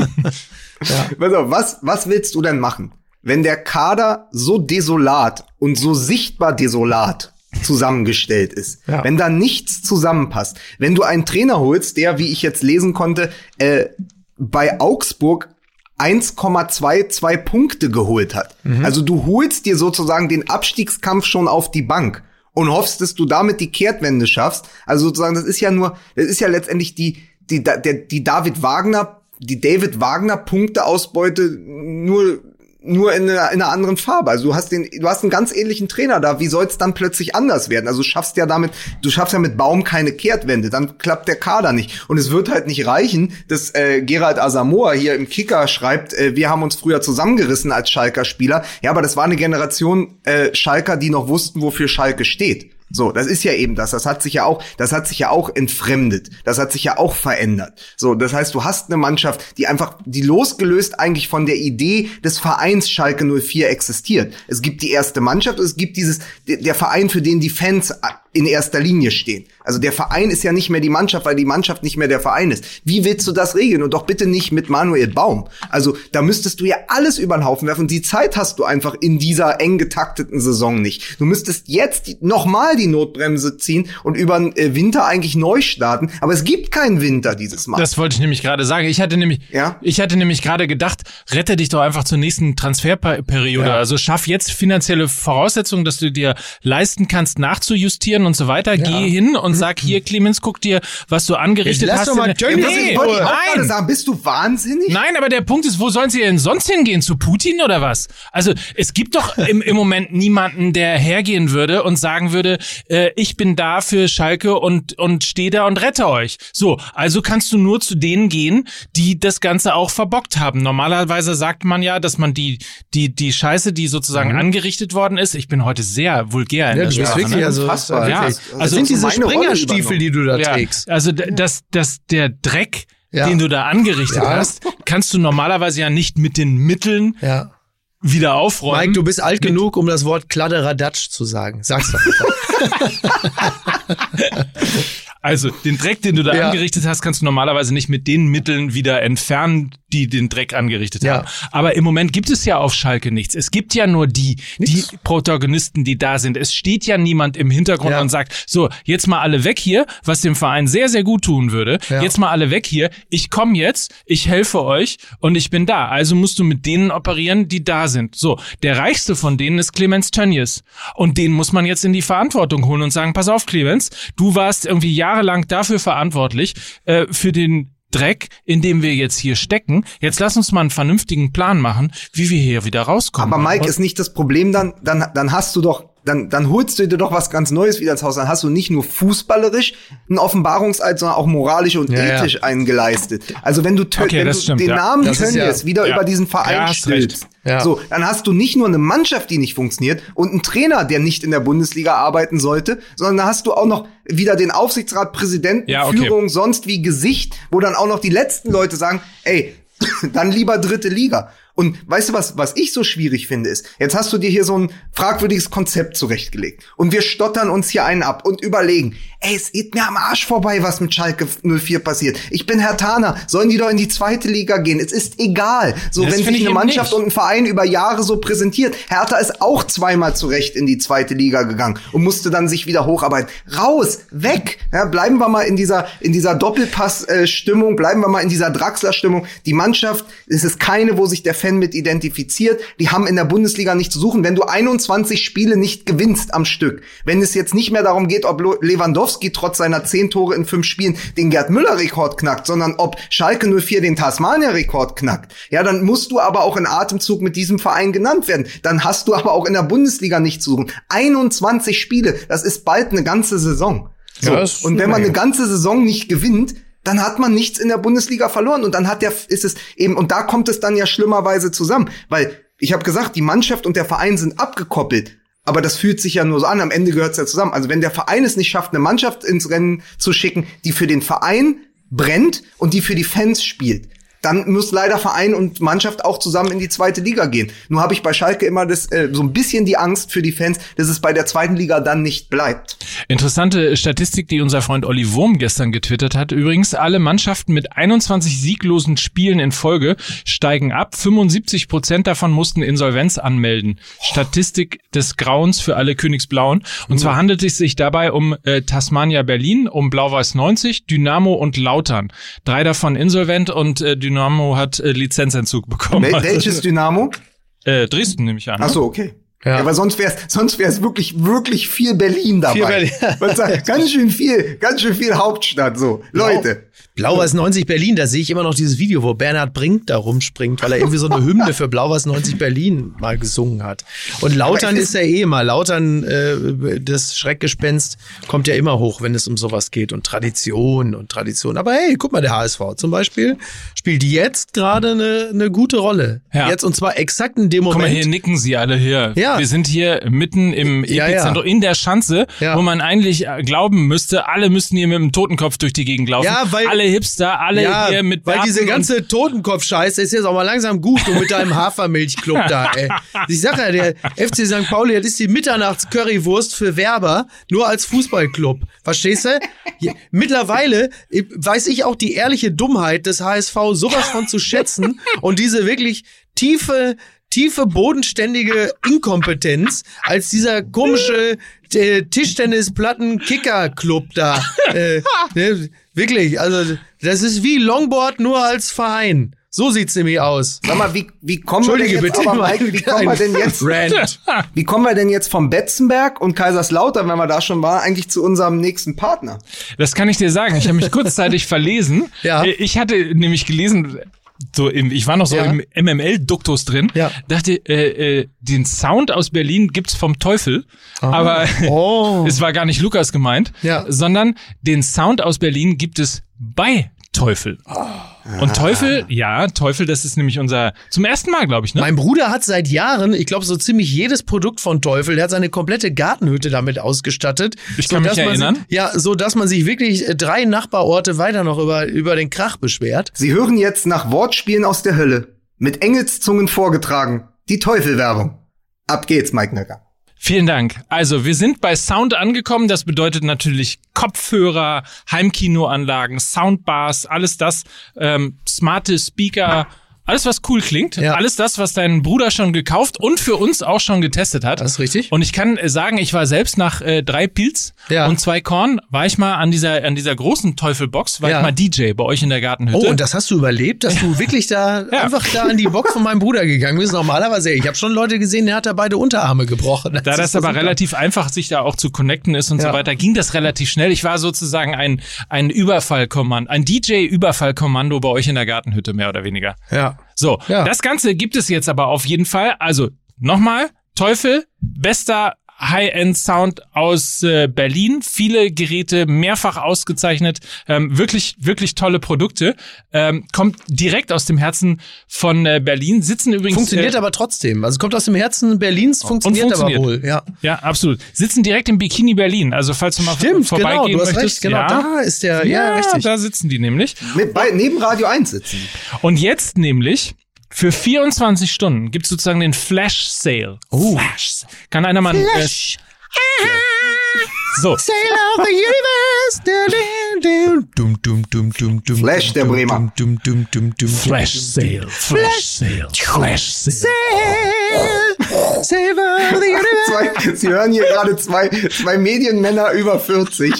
Pass auf, was, was willst du denn machen, wenn der Kader so desolat und so sichtbar desolat zusammengestellt ist, Ja. wenn da nichts zusammenpasst, wenn du einen Trainer holst, der, wie ich jetzt lesen konnte, äh, bei Augsburg eins Komma zweiundzwanzig Punkte geholt hat. Also du holst dir sozusagen den Abstiegskampf schon auf die Bank und hoffst, dass du damit die Kehrtwende schaffst. Also sozusagen, das ist ja nur, das ist ja letztendlich die, die, der, die David Wagner, die David Wagner Punkteausbeute nur, nur in einer, in einer anderen Farbe. Also du hast den, du hast einen ganz ähnlichen Trainer da. Wie soll es dann plötzlich anders werden? Also du schaffst ja damit, du schaffst ja mit Baum keine Kehrtwende. Dann klappt der Kader nicht. Und es wird halt nicht reichen, dass äh, Gerald Asamoah hier im Kicker schreibt, äh, wir haben uns früher zusammengerissen als Schalker Spieler. Ja, aber das war eine Generation äh, Schalker, die noch wussten, wofür Schalke steht. So, das ist ja eben das. Das hat sich ja auch, das hat sich ja auch entfremdet. Das hat sich ja auch verändert. So, das heißt, du hast eine Mannschaft, die einfach, die losgelöst eigentlich von der Idee des Vereins Schalke null vier existiert. Es gibt die erste Mannschaft, es gibt dieses, der Verein, für den die Fans in erster Linie stehen. Also der Verein ist ja nicht mehr die Mannschaft, weil die Mannschaft nicht mehr der Verein ist. Wie willst du das regeln? Und doch bitte nicht mit Manuel Baum. Also da müsstest du ja alles über den Haufen werfen. Und die Zeit hast du einfach in dieser eng getakteten Saison nicht. Du müsstest jetzt nochmal die Notbremse ziehen und über den äh, Winter eigentlich neu starten. Aber es gibt keinen Winter dieses Mal. Das wollte ich nämlich gerade sagen. Ich hatte nämlich, ja? ich hatte nämlich gerade gedacht, rette dich doch einfach zur nächsten Transferperiode. Ja. Also schaff jetzt finanzielle Voraussetzungen, dass du dir leisten kannst, nachzujustieren und so weiter. Ja. Geh hin und sag, hier, Clemens, guck dir, was du angerichtet Lass hast. Doch mal nee, Tönnies nee, wollte ich auch gerade sagen, bist du wahnsinnig? Nein, aber der Punkt ist, wo sollen sie denn sonst hingehen? Zu Putin oder was? Also es gibt doch im, im Moment niemanden, der hergehen würde und sagen würde, äh, ich bin da für Schalke und und stehe da und rette euch. So, also kannst du nur zu denen gehen, die das Ganze auch verbockt haben. Normalerweise sagt man ja, dass man die die die Scheiße, die sozusagen mhm. angerichtet worden ist, ich bin heute sehr vulgär in ja, der du bist Sprache. wirklich, Ne? also, Fassbar, ja, wirklich. also das sind diese meine Springerstiefel, die du da ja, trägst. also d- dass dass der Dreck, ja. den du da angerichtet ja. hast, kannst du normalerweise ja nicht mit den Mitteln ja. wieder aufräumen. Mike, du bist alt genug, um das Wort Kladderadatsch zu sagen. Sag's doch. Also, den Dreck, den du da ja. angerichtet hast, kannst du normalerweise nicht mit den Mitteln wieder entfernen, die den Dreck angerichtet ja. haben. Aber im Moment gibt es ja auf Schalke nichts. Es gibt ja nur die, nichts. die Protagonisten, die da sind. Es steht ja niemand im Hintergrund ja. und sagt, so, jetzt mal alle weg hier, was dem Verein sehr, sehr gut tun würde. Ja. Jetzt mal alle weg hier. Ich komme jetzt, ich helfe euch und ich bin da. Also musst du mit denen operieren, die da sind. So, der reichste von denen ist Clemens Tönnies. Und den muss man jetzt in die Verantwortung holen und sagen, pass auf, Clemens, du warst irgendwie jahrelang dafür verantwortlich, äh, für den Dreck, in dem wir jetzt hier stecken. Jetzt lass uns mal einen vernünftigen Plan machen, wie wir hier wieder rauskommen. Aber Mike, und ist nicht das Problem dann, dann, dann hast du doch, dann, dann holst du dir doch was ganz Neues wieder ins Haus. Dann hast du nicht nur fußballerisch einen Offenbarungseid, sondern auch moralisch und ja, ethisch ja. einen geleistet. Also wenn du, Tön- Okay, wenn du stimmt, den ja. Namen Das ist Tönnies ja- wieder ja. über diesen Verein Ja, hast recht. stülpst, Ja. so, dann hast du nicht nur eine Mannschaft, die nicht funktioniert und einen Trainer, der nicht in der Bundesliga arbeiten sollte, sondern da hast du auch noch wieder den Aufsichtsrat, Präsidenten, Ja, okay. Führung, sonst wie Gesicht, wo dann auch noch die letzten Leute sagen, ey, dann lieber dritte Liga. Und weißt du was, was ich so schwierig finde ist, jetzt hast du dir hier so ein fragwürdiges Konzept zurechtgelegt und wir stottern uns hier einen ab und überlegen, ey, es geht mir am Arsch vorbei, was mit Schalke null vier passiert. Ich bin Herr Thaner, sollen die doch in die zweite Liga gehen? Es ist egal. So, Das wenn finde sich ich eine eben Mannschaft nicht. und ein Verein über Jahre so präsentiert. Hertha ist auch zweimal zurecht in die zweite Liga gegangen und musste dann sich wieder hocharbeiten. Raus, weg. Ja, bleiben wir mal in dieser in dieser Doppelpass-Stimmung, bleiben wir mal in dieser Draxler-Stimmung. Die Mannschaft, es ist keine, wo sich der Fan mit identifiziert. Die haben in der Bundesliga nicht zu suchen. Wenn du einundzwanzig Spiele nicht gewinnst am Stück, wenn es jetzt nicht mehr darum geht, ob Lewandowski trotz seiner zehn Tore in fünf Spielen den Gerd-Müller-Rekord knackt, sondern ob Schalke null vier den Tasmania-Rekord knackt, ja, dann musst du aber auch in Atemzug mit diesem Verein genannt werden. Dann hast du aber auch in der Bundesliga nicht zu suchen. einundzwanzig Spiele, das ist bald eine ganze Saison. So. Ja, das Und wenn man ist- eine ganze Saison nicht gewinnt, dann hat man nichts in der Bundesliga verloren und dann hat der ist es eben und da kommt es dann ja schlimmerweise zusammen, weil ich habe gesagt, die Mannschaft und der Verein sind abgekoppelt, aber das fühlt sich ja nur so an, am Ende gehört's ja zusammen. Also wenn der Verein es nicht schafft, eine Mannschaft ins Rennen zu schicken, die für den Verein brennt und die für die Fans spielt, dann muss leider Verein und Mannschaft auch zusammen in die zweite Liga gehen. Nur habe ich bei Schalke immer das äh, so ein bisschen die Angst für die Fans, dass es bei der zweiten Liga dann nicht bleibt. Interessante Statistik, die unser Freund Olli Wurm gestern getwittert hat. Übrigens, alle Mannschaften mit einundzwanzig sieglosen Spielen in Folge steigen ab. fünfundsiebzig Prozent davon mussten Insolvenz anmelden. Statistik des Grauens für alle Königsblauen. Und zwar handelt es sich dabei um äh, Tasmania Berlin, um Blau-Weiß neunzig, Dynamo und Lautern. Drei davon insolvent und äh, Dynamo hat äh, Lizenzentzug bekommen. Wel welches Dynamo? Äh, Dresden nehme ich an. Ach so, okay. Ja. Ja, aber sonst wär's, sonst wär's wirklich, wirklich viel Berlin dabei. Viel Berlin. Man sagt, ganz schön viel, ganz schön viel Hauptstadt, so. Leute. Blau-Weiß neunzig Berlin, da sehe ich immer noch dieses Video, wo Bernhard Brink da rumspringt, weil er irgendwie so eine Hymne für Blau-Weiß neunzig Berlin mal gesungen hat. Und Lautern ist ja eh immer, Lautern, äh, das Schreckgespenst kommt ja immer hoch, wenn es um sowas geht und Tradition und Tradition. Aber hey, guck mal, der H S V zum Beispiel spielt jetzt gerade eine, eine gute Rolle. Ja. Jetzt und zwar exakt in dem Guck Moment. mal, hier nicken sie alle hier. Ja. Wir sind hier mitten im Ja, Epizentrum, ja. in der Schanze, Ja. wo man eigentlich glauben müsste, alle müssten hier mit dem Totenkopf durch die Gegend laufen. Ja, weil- alle Hipster, alle Ja, hier mit weil Bärten diese ganze Totenkopf-Scheiße ist jetzt auch mal langsam gut, du mit deinem Hafermilchclub da, ey. Ich sag ja, der F C Sankt Pauli, das ist die Mitternachts-Currywurst für Werber, nur als Fußballclub. Verstehst du? Ja, mittlerweile weiß ich auch die ehrliche Dummheit des H S V sowas von zu schätzen und diese wirklich tiefe, tiefe, bodenständige Inkompetenz als dieser komische äh, Tischtennisplatten-Kicker-Club da. Äh, ne, wirklich, also das ist wie Longboard nur als Verein. So sieht's nämlich aus. Sag mal, wie, wie kommen wir denn Entschuldige jetzt, bitte, aber Mike, wie kommen wir denn jetzt, Rant. wie kommen wir denn jetzt vom Betzenberg und Kaiserslautern, wenn wir da schon waren, eigentlich zu unserem nächsten Partner? Das kann ich dir sagen. Ich habe mich kurzzeitig verlesen. Ja. Ich hatte nämlich gelesen, so im, ich war noch so Ja. im M M L-Duktus drin, Ja. dachte, äh, äh, den Sound aus Berlin gibt's vom Teufel, aber Oh. es war gar nicht Lukas gemeint, Ja. sondern den Sound aus Berlin gibt es bei Teufel. Und Teufel, ja, Teufel, das ist nämlich unser, zum ersten Mal, glaube ich, ne? Mein Bruder hat seit Jahren, ich glaube, so ziemlich jedes Produkt von Teufel, der hat seine komplette Gartenhütte damit ausgestattet. Ich kann mich sodass man erinnern. sich- Ja, so dass man sich wirklich äh, drei Nachbarorte weiter noch über, über den Krach beschwert. Sie hören jetzt nach Wortspielen aus der Hölle, mit Engelszungen vorgetragen, die Teufelwerbung. Ab geht's, Mike Nöcker. Vielen Dank. Also, wir sind bei Sound angekommen. Das bedeutet natürlich Kopfhörer, Heimkinoanlagen, Soundbars, alles das, ähm, smarte Speaker, alles, was cool klingt. Ja. Alles das, was dein Bruder schon gekauft und für uns auch schon getestet hat. Das ist richtig. Und ich kann äh, sagen, ich war selbst nach äh, drei Pilz Ja. und zwei Korn, war ich mal an dieser an dieser großen Teufelbox, war Ja. ich mal D J bei euch in der Gartenhütte. Oh, und das hast du überlebt, dass du wirklich da Ja. einfach da an die Box von meinem Bruder gegangen bist. Normalerweise, ich habe schon Leute gesehen, der hat da beide Unterarme gebrochen. Da das ist aber super. relativ einfach sich da auch zu connecten ist und Ja. so weiter, ging das relativ schnell. Ich war sozusagen ein ein Überfallkommando, ein D J-Überfallkommando bei euch in der Gartenhütte, mehr oder weniger. Ja. So, Ja. das Ganze gibt es jetzt aber auf jeden Fall. Also nochmal, Teufel, bester High-End-Sound aus äh, Berlin. Viele Geräte, mehrfach ausgezeichnet. Ähm, wirklich, wirklich tolle Produkte. Ähm, kommt direkt aus dem Herzen von äh, Berlin. Sitzen übrigens... Funktioniert äh, aber trotzdem. Also kommt aus dem Herzen Berlins, funktioniert, funktioniert. aber wohl. Ja. Ja, absolut. Sitzen direkt im Bikini Berlin. Also falls du mal Stimmt, vorbeigehen genau, du hast möchtest. recht. Genau, ja, da ist der, ja, ja, richtig. da sitzen die nämlich. Mit bei, neben Radio eins sitzen. Und jetzt nämlich für vierundzwanzig Stunden gibt's sozusagen den Flash Sale. Oh. Flash. Kann einer mal Flash. Äh, so. Sail of the universe. Dum, dum, dum, dum, dum, Flash, der dum, Bremer. Dum, dum, dum, dum, Flash Sale. Flash Sale. Flash Sale. Sail of the universe. Zwei, Sie hören hier gerade zwei, zwei Medienmänner über vierzig.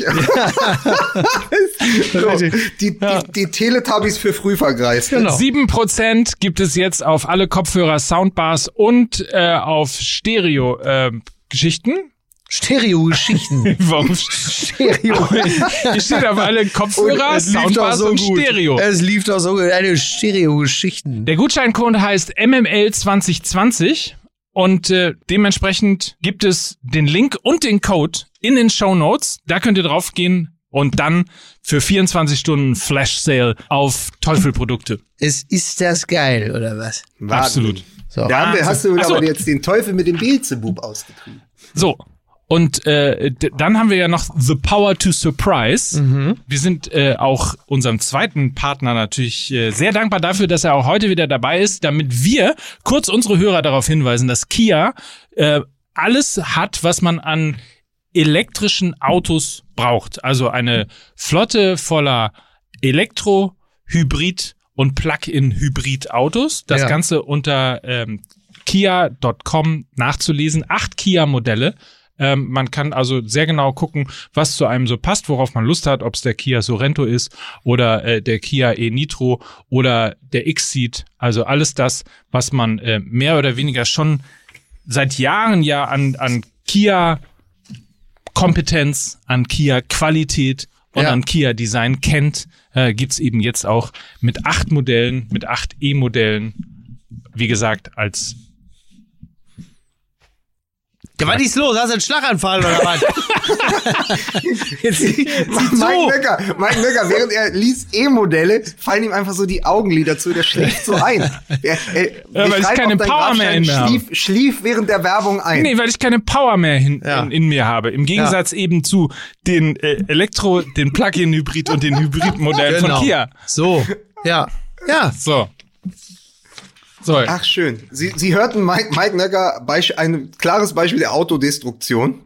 so, die, die, die Teletubbies für Frühvergreifte. Genau. Sieben Prozent gibt es jetzt auf alle Kopfhörer, Soundbars und äh, auf Stereo-Geschichten. Stereo-Geschichten. Warum? Stereo. Hier steht auf alle Kopfhörer, Es lief doch Soundbars so und gut. Stereo. Es lief doch so gut. Eine Stereo-Geschichten. Der Gutscheincode heißt M M L zwanzig zwanzig und äh, dementsprechend gibt es den Link und den Code in den Shownotes. Da könnt ihr draufgehen und dann für vierundzwanzig Stunden Flash Sale auf Teufelprodukte. Es ist das geil, oder was? Wahnsinn. Absolut. So. Da haben wir, hast du Ach so. aber jetzt den Teufel mit dem Beelzebub ausgetrieben. So. Und äh, d- dann haben wir ja noch The Power to Surprise. Mhm. Wir sind äh, auch unserem zweiten Partner natürlich äh, sehr dankbar dafür, dass er auch heute wieder dabei ist, damit wir kurz unsere Hörer darauf hinweisen, dass Kia äh, alles hat, was man an elektrischen Autos braucht. Also eine Flotte voller Elektro, Hybrid und Plug-in-Hybrid-Autos. Das Ja. Ganze unter ähm, kia Punkt com nachzulesen. Acht Kia-Modelle. Ähm, man kann also sehr genau gucken, was zu einem so passt, worauf man Lust hat, ob es der Kia Sorento ist oder äh, der Kia e-Nitro oder der X-Ceed. Also alles das, was man äh, mehr oder weniger schon seit Jahren ja an, an Kia-Kompetenz, an Kia-Qualität und Ja. an Kia-Design kennt, äh, gibt's eben jetzt auch mit acht Modellen, mit acht E-Modellen, wie gesagt, als Ja, was ist los? Hast du einen Schlaganfall oder was? Jetzt, sieh Mike zu. Nöcker, Mike Nöcker, während er liest E-Modelle, fallen ihm einfach so die Augenlider zu, der schläft so ein. Er, er, Ja, weil ich keine Power mehr in mir habe. schlief, schlief während der Werbung ein. Nee, weil ich keine Power mehr hin, Ja. in, in mir habe. Im Gegensatz eben zu den äh, Elektro, den Plug-in-Hybrid und den Hybrid-Modellen Genau. von Kia. So, ja, ja. So. So. Ach, schön. Sie, Sie hörten Mike, Mike Nöcker, Beisch- ein klares Beispiel der Autodestruktion.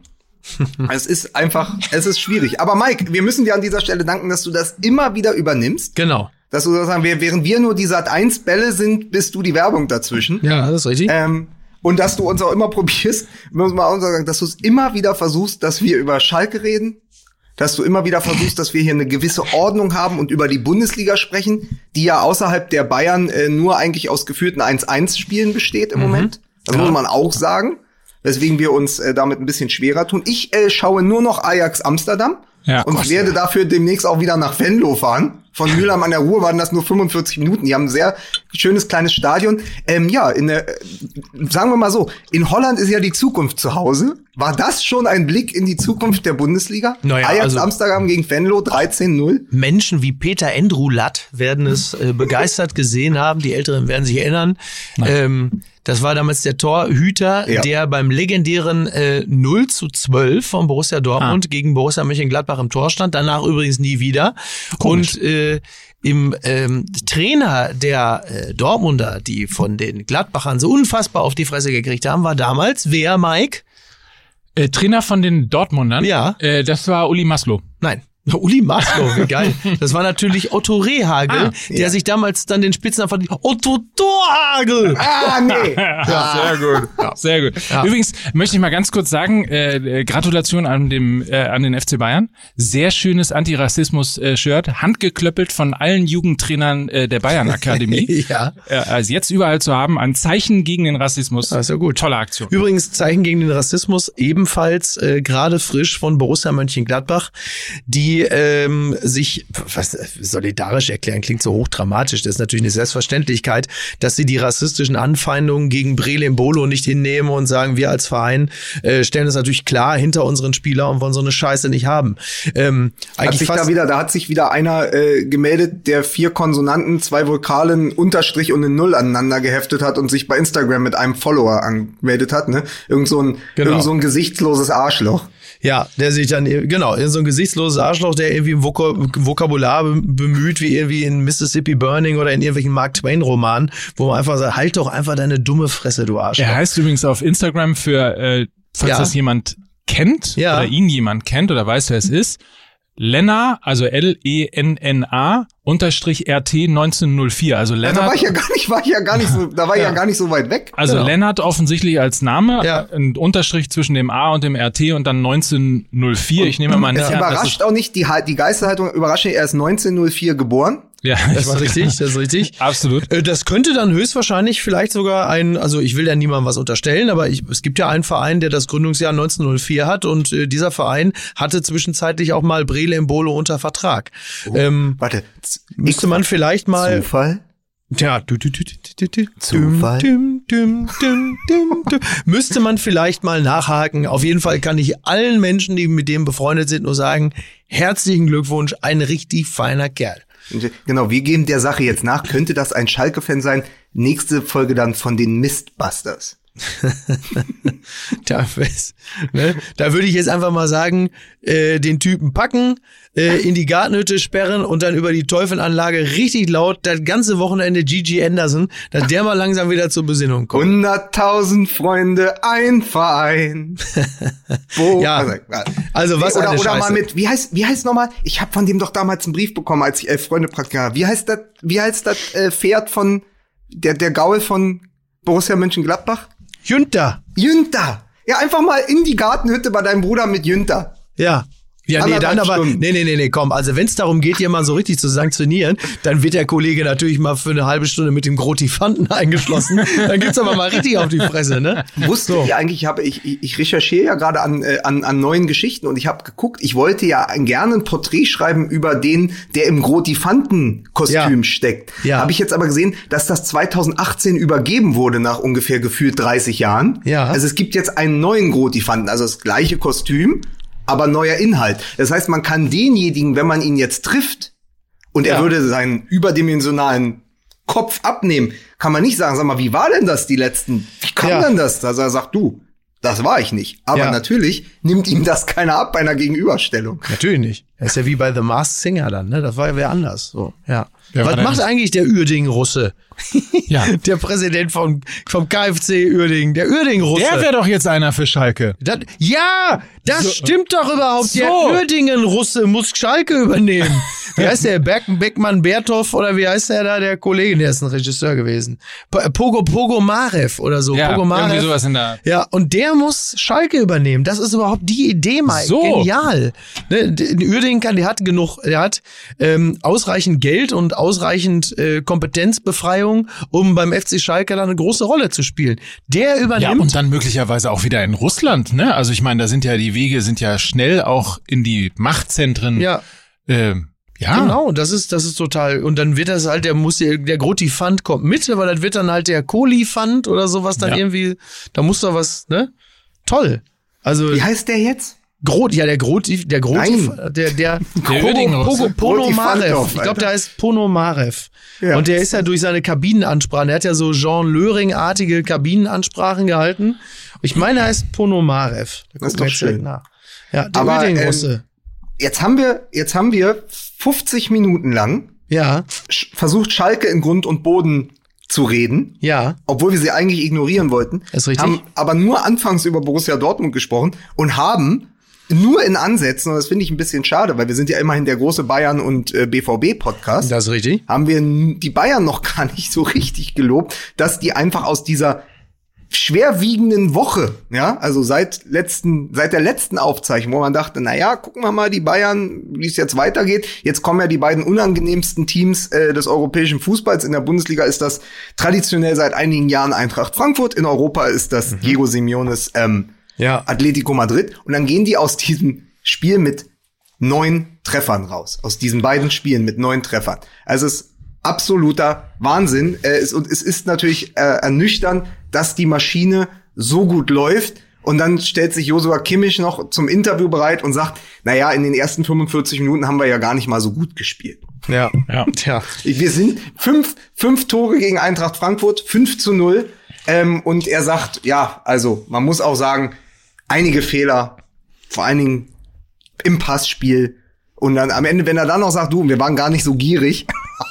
Es ist einfach, es ist schwierig. Aber Mike, wir müssen dir an dieser Stelle danken, dass du das immer wieder übernimmst. Genau. Dass du sozusagen, während wir nur die Sat eins Bälle sind, bist du die Werbung dazwischen. Ja, das ist richtig. Ähm, und dass du uns auch immer probierst, muss man auch sagen, dass du es immer wieder versuchst, dass wir über Schalke reden, dass du immer wieder versuchst, dass wir hier eine gewisse Ordnung haben und über die Bundesliga sprechen, die ja außerhalb der Bayern äh, nur eigentlich aus geführten eins eins Spielen besteht im Mhm. Moment. Das Ja. muss man auch sagen, weswegen wir uns äh, damit ein bisschen schwerer tun. Ich äh, schaue nur noch Ajax Amsterdam Ja, und Gott, werde dafür demnächst auch wieder nach Venlo fahren. Von Mülheim an der Ruhr waren das nur fünfundvierzig Minuten. Die haben ein sehr schönes kleines Stadion. Ähm, ja, in der, äh, sagen wir mal so, in Holland ist ja die Zukunft zu Hause. War das schon ein Blick in die Zukunft der Bundesliga? Naja, Ajax also- Amsterdam gegen Venlo dreizehn null. Menschen wie Peter Endrulat werden es äh, begeistert gesehen haben. Die Älteren werden sich erinnern. Ähm, das war damals der Torhüter, Ja. der beim legendären äh, null zu zwölf von Borussia Dortmund Ah. gegen Borussia Mönchengladbach im Tor stand. Danach übrigens nie wieder. Komisch. Und äh, im ähm, Trainer der äh, Dortmunder, die von den Gladbachern so unfassbar auf die Fresse gekriegt haben, war damals wer, Mike? Äh, Trainer von den Dortmundern. Ja. Äh, das war Uli Maslow. Nein. Uli Maslow, wie geil. Das war natürlich Otto Rehagel, Ah, der ja. sich damals dann den Spitznamen verdient. Otto Torhagel! Ah, nee. Ja, sehr gut. Sehr gut. Ja. Übrigens möchte ich mal ganz kurz sagen, äh, äh, Gratulation an dem äh, an den F C Bayern. Sehr schönes Antirassismus-Shirt, handgeklöppelt von allen Jugendtrainern äh, der Bayern-Akademie. Ja. Äh, also jetzt überall zu haben, ein Zeichen gegen den Rassismus. Das ist ja gut. Tolle Aktion. Übrigens Zeichen gegen den Rassismus, ebenfalls äh, gerade frisch von Borussia Mönchengladbach, die ähm, sich was, solidarisch erklären, klingt so hochdramatisch. Das ist natürlich eine Selbstverständlichkeit, dass sie die rassistischen Anfeindungen gegen Brele Mbolo nicht hinnehmen und sagen, wir als Verein äh, stellen uns natürlich klar hinter unseren Spieler und wollen so eine Scheiße nicht haben. Ähm, Hat eigentlich sich fast da wieder, da hat sich wieder einer äh, gemeldet, der vier Konsonanten, zwei Vokalen, Unterstrich und eine Null aneinander geheftet hat und sich bei Instagram mit einem Follower angemeldet hat, ne? Irgend so ein, Genau. irgend so ein gesichtsloses Arschloch. Ja, der sich dann, genau, so ein gesichtsloses Arschloch, der irgendwie ein Vok- Vokabular be- bemüht, wie irgendwie in Mississippi Burning oder in irgendwelchen Mark Twain-Romanen, wo man einfach sagt, halt doch einfach deine dumme Fresse, du Arschloch. Er heißt übrigens auf Instagram für, äh, falls Ja. das jemand kennt Ja. oder ihn jemand kennt oder weiß, wer es ist, Lenna, also L E N N A unterstrich R T neunzehnhundertvier. Also Ja, da Lennart, war ich ja gar nicht, war ich ja gar nicht so, da war ich ja gar nicht so weit weg. also Genau. Lennart offensichtlich als Name, Ja. ein Unterstrich zwischen dem A und dem R T und dann neunzehnhundertvier. Ich nehme mal nicht Es an, dass überrascht auch nicht, die, die Geisterhaltung überrascht nicht, er ist neunzehnhundertvier geboren. Ja, Das ist richtig, das ist richtig. absolut. Äh, Das könnte dann höchstwahrscheinlich vielleicht sogar ein, also ich will ja niemandem was unterstellen, aber ich, es gibt ja einen Verein, der das Gründungsjahr neunzehnhundertvier hat und äh, dieser Verein hatte zwischenzeitlich auch mal Brele Mbolo unter Vertrag. ähm, Warte. müsste man vielleicht mal... Zufall? Ja, du, du, du, du, du, du, Zufall? düm, düm, düm, düm, düm. Müsste man vielleicht mal nachhaken. Auf jeden Fall kann ich allen Menschen, die mit dem befreundet sind, nur sagen, herzlichen Glückwunsch, ein richtig feiner Kerl. Genau, wir geben der Sache jetzt nach. Könnte das ein Schalke-Fan sein? Nächste Folge dann von den Mistbusters. Da, ist, ne, da würde ich jetzt einfach mal sagen, äh, den Typen packen, äh, in die Gartenhütte sperren und dann über die Teufelanlage richtig laut das ganze Wochenende Gigi Anderson, dass der mal langsam wieder zur Besinnung kommt. Hunderttausend Freunde, ein Verein. Wo? Ja, also was oder, eine oder mal Scheiße. mit, wie heißt, wie heißt nochmal? Ich habe von dem doch damals einen Brief bekommen, als ich elf Freunde Praktika habe. Wie heißt das, wie heißt das äh, Pferd von, der, der Gaul von Borussia Mönchengladbach? Jünter. Jünter. Ja, einfach mal in die Gartenhütte bei deinem Bruder mit Jünter. Ja. Ja, nee, dann aber, Stunden. nee, nee, nee, nee, komm, also wenn es darum geht, hier mal so richtig zu sanktionieren, dann wird der Kollege natürlich mal für eine halbe Stunde mit dem Grotifanten eingeschlossen, dann gibt's aber mal richtig auf die Fresse, ne? Wusstet So. ihr eigentlich, ich, habe, ich, ich ich recherchiere ja gerade an, äh, an, an neuen Geschichten und ich habe geguckt, ich wollte ja gerne ein Porträt schreiben über den, der im Grotifanten-Kostüm Ja. steckt. Ja. Habe ich jetzt aber gesehen, dass das zweitausendachtzehn übergeben wurde nach ungefähr gefühlt dreißig Jahren. Ja. Also es gibt jetzt einen neuen Grotifanten, also das gleiche Kostüm, aber neuer Inhalt. Das heißt, man kann denjenigen, wenn man ihn jetzt trifft und er Ja. würde seinen überdimensionalen Kopf abnehmen, kann man nicht sagen, sag mal, wie war denn das die letzten, wie kam Ja. denn das? Also er sagt, du, das war ich nicht. Aber Ja. natürlich nimmt ihm das keiner ab bei einer Gegenüberstellung. Natürlich nicht. Das ist ja wie bei The Masked Singer dann, ne? Das war ja wer anders, so, ja. Wer war Was denn macht das? eigentlich der Uerdingen-Russe? Ja. Der Präsident vom, vom K F C Uerdingen, der Uerdingen-Russe. Der wäre doch jetzt einer für Schalke. Das, ja, das So. stimmt doch überhaupt. So. Der Uerdingen-Russe muss Schalke übernehmen. Wie heißt der? Berg, Beckmann Berthoff oder wie heißt der da? Der Kollege, der ist ein Regisseur gewesen. P- Pogo Pogo Marev oder so. Ja, Pogo irgendwie Marev. sowas in der... Ja, und der muss Schalke übernehmen. Das ist überhaupt die Idee, Mike. So. Genial. Ne, d- in Uerdingen kann, der hat genug, der hat ähm, ausreichend Geld und ausreichend äh, Kompetenzbefreiung, um beim F C Schalke dann eine große Rolle zu spielen. Der Ja, übernimmt. und dann möglicherweise auch wieder in Russland, ne? Also ich meine, da sind ja die Wege sind ja schnell auch in die Machtzentren. ja. Ähm, ja. Genau, das ist, das ist total, und dann wird das halt, der muss, der, der Grotifant kommt mit, aber das wird dann halt der Kolifant oder sowas dann Ja. irgendwie, da muss da was, ne? Toll. Also, Wie heißt der jetzt? Grot, ja, der Groti, der Groti, Nein. der, der, Pogo, Uerdingen-Russe. Pogo, Ponomarev. Grotifantov, Ich glaube, Alter. der heißt Ponomarev. Ja. Und der ist ja durch seine Kabinenansprachen, der hat ja so Jean Löring-artige Kabinenansprachen gehalten. Ich meine, er heißt Ponomarev. Da Das ist gucken wir doch jetzt direkt schön. nach. Ja, der Aber, Uerdingen-Russe. Jetzt haben wir, jetzt haben wir fünfzig Minuten lang Ja, sch- versucht, Schalke in Grund und Boden zu reden, ja, obwohl wir sie eigentlich ignorieren wollten. ist richtig. Haben aber nur anfangs über Borussia Dortmund gesprochen und haben nur in Ansätzen, und das finde ich ein bisschen schade, weil wir sind ja immerhin der große Bayern- und äh, B V B-Podcast, das ist richtig. haben wir n- die Bayern noch gar nicht so richtig gelobt, dass die einfach aus dieser schwerwiegenden Woche, ja, also seit letzten, seit der letzten Aufzeichnung, wo man dachte, na ja, gucken wir mal die Bayern, wie es jetzt weitergeht. Jetzt kommen ja die beiden unangenehmsten Teams äh, des europäischen Fußballs. In der Bundesliga ist das traditionell seit einigen Jahren Eintracht Frankfurt. In Europa ist das mhm. Diego Simeones ähm, Ja. Atletico Madrid. Und dann gehen die aus diesem Spiel mit neun Treffern raus. Aus diesen beiden Spielen mit neun Treffern. Also es ist absoluter Wahnsinn. Äh, es, und es ist natürlich äh, ernüchternd, dass die Maschine so gut läuft. Und dann stellt sich Joshua Kimmich noch zum Interview bereit und sagt, na ja, in den ersten fünfundvierzig Minuten haben wir ja gar nicht mal so gut gespielt. Ja. Ja. Tja. Wir sind fünf, fünf Tore gegen Eintracht Frankfurt, fünf zu null. Ähm, und er sagt, ja, also man muss auch sagen, einige Fehler, vor allen Dingen im Passspiel. Und dann am Ende, wenn er dann noch sagt, du, wir waren gar nicht so gierig.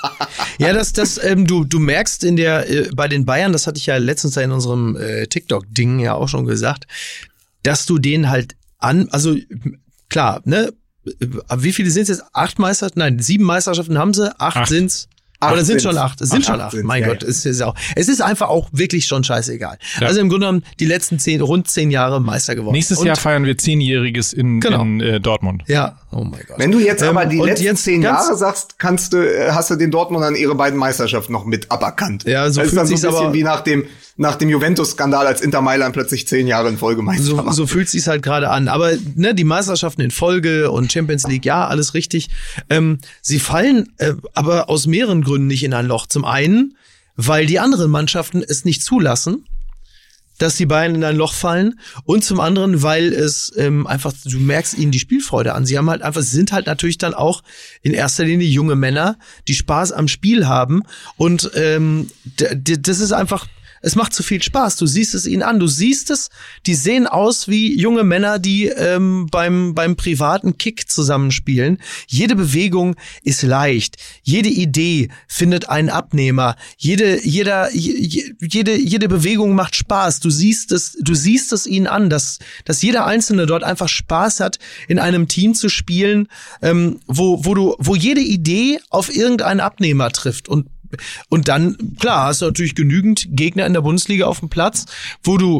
Ja, das, das, ähm, du, du merkst in der, äh, bei den Bayern, das hatte ich ja letztens in unserem äh, TikTok-Ding ja auch schon gesagt, dass du denen halt an, also klar, ne, aber wie viele sind es jetzt? Acht Meisterschaften? Nein, sieben Meisterschaften haben sie, acht, Acht. sind's. Acht Oder sind sind's. schon acht? Es sind Acht, schon acht acht. sind's, Mein ja, Gott, ja. es ist auch. Es ist einfach auch wirklich schon scheißegal. Ja. Also im Grunde genommen die letzten zehn, rund zehn Jahre Meister geworden. Nächstes Und- Jahr feiern wir zehnjähriges in, Genau. in äh, Dortmund. Ja, oh mein Gott. Wenn du jetzt Ähm, aber die und letzten jetzt zehn ganz- Jahre sagst, kannst du, äh, hast du den Dortmundern ihre beiden Meisterschaften noch mit aberkannt. Ja, so das ist fühlt dann so ein sich's bisschen aber- wie nach dem, nach dem Juventus-Skandal, als Inter Mailand plötzlich zehn Jahre in Folge Meister So, war. so fühlt sich's halt gerade an. Aber ne, die Meisterschaften in Folge und Champions League, ja, alles richtig. Ähm, sie fallen äh, aber aus mehreren Gründen nicht in ein Loch. Zum einen, weil die anderen Mannschaften es nicht zulassen, dass die Bayern in ein Loch fallen. Und zum anderen, weil es ähm, einfach, du merkst ihnen die Spielfreude an. Sie haben halt einfach, sie sind halt natürlich dann auch in erster Linie junge Männer, die Spaß am Spiel haben. Und ähm, d- d- das ist einfach, es macht zu viel Spaß. Du siehst es ihnen an. Du siehst es, die sehen aus wie junge Männer, die ähm, beim beim privaten Kick zusammenspielen. Jede Bewegung ist leicht. Jede Idee findet einen Abnehmer. Jede jeder je, jede jede Bewegung macht Spaß. Du siehst es, du siehst es ihnen an, dass dass jeder Einzelne dort einfach Spaß hat, in einem Team zu spielen, ähm, wo wo du wo jede Idee auf irgendeinen Abnehmer trifft. Und Und dann, klar, hast du natürlich genügend Gegner in der Bundesliga auf dem Platz, wo du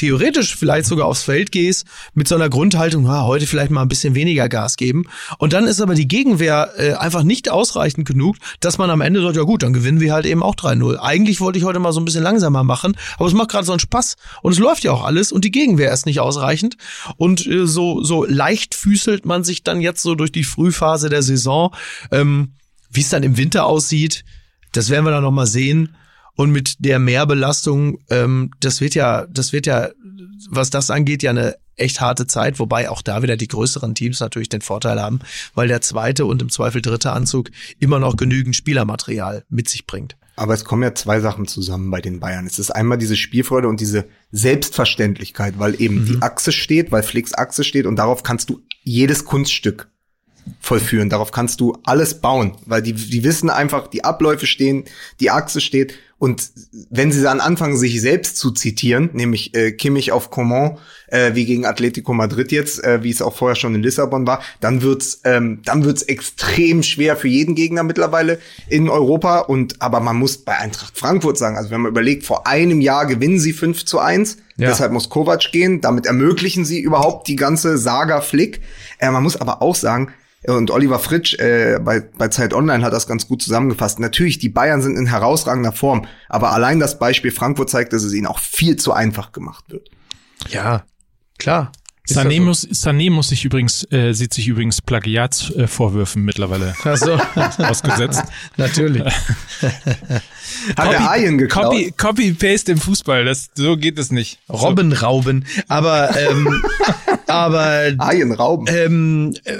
theoretisch vielleicht sogar aufs Feld gehst mit so einer Grundhaltung, ah, heute vielleicht mal ein bisschen weniger Gas geben. Und dann ist aber die Gegenwehr äh, einfach nicht ausreichend genug, dass man am Ende sagt, ja gut, dann gewinnen wir halt eben auch drei null. Eigentlich wollte ich heute mal so ein bisschen langsamer machen, aber es macht gerade so einen Spaß und es läuft ja auch alles und die Gegenwehr ist nicht ausreichend. Und äh, so so leicht füßelt man sich dann jetzt so durch die Frühphase der Saison. Ähm, wie es dann im Winter aussieht, das werden wir dann noch mal sehen. Und mit der Mehrbelastung, ähm, das wird ja, das wird ja, was das angeht, ja eine echt harte Zeit, wobei auch da wieder die größeren Teams natürlich den Vorteil haben, weil der zweite und im Zweifel dritte Anzug immer noch genügend Spielermaterial mit sich bringt. Aber es kommen ja zwei Sachen zusammen bei den Bayern. Es ist einmal diese Spielfreude und diese Selbstverständlichkeit, weil eben mhm. die Achse steht, weil Flicks Achse steht und darauf kannst du jedes Kunststück vollführen. Darauf kannst du alles bauen, weil die, die wissen einfach, die Abläufe stehen, die Achse steht. Und wenn sie dann anfangen, sich selbst zu zitieren, nämlich äh, Kimmich auf Coman, äh, wie gegen Atletico Madrid jetzt, äh, wie es auch vorher schon in Lissabon war, dann wird's, ähm, dann wird's extrem schwer für jeden Gegner mittlerweile in Europa. Und aber man muss bei Eintracht Frankfurt sagen, also wenn man überlegt, vor einem Jahr gewinnen sie fünf zu eins, ja. Deshalb muss Kovac gehen, damit ermöglichen sie überhaupt die ganze Saga Flick. Äh, man muss aber auch sagen, und Oliver Fritsch äh, bei, bei Zeit Online hat das ganz gut zusammengefasst. Natürlich, die Bayern sind in herausragender Form, aber allein das Beispiel Frankfurt zeigt, dass es ihnen auch viel zu einfach gemacht wird. Ja, klar. Sané muss, Sané muss sich übrigens, äh, sieht sich übrigens Plagiatsvorwürfen mittlerweile Ach so. ausgesetzt. Natürlich. Hat der Ayen geklaut? Copy, Copy Paste im Fußball, das, so geht es nicht. Robbenrauben. Aber, ähm, aber, Ayen rauben. Ähm, äh,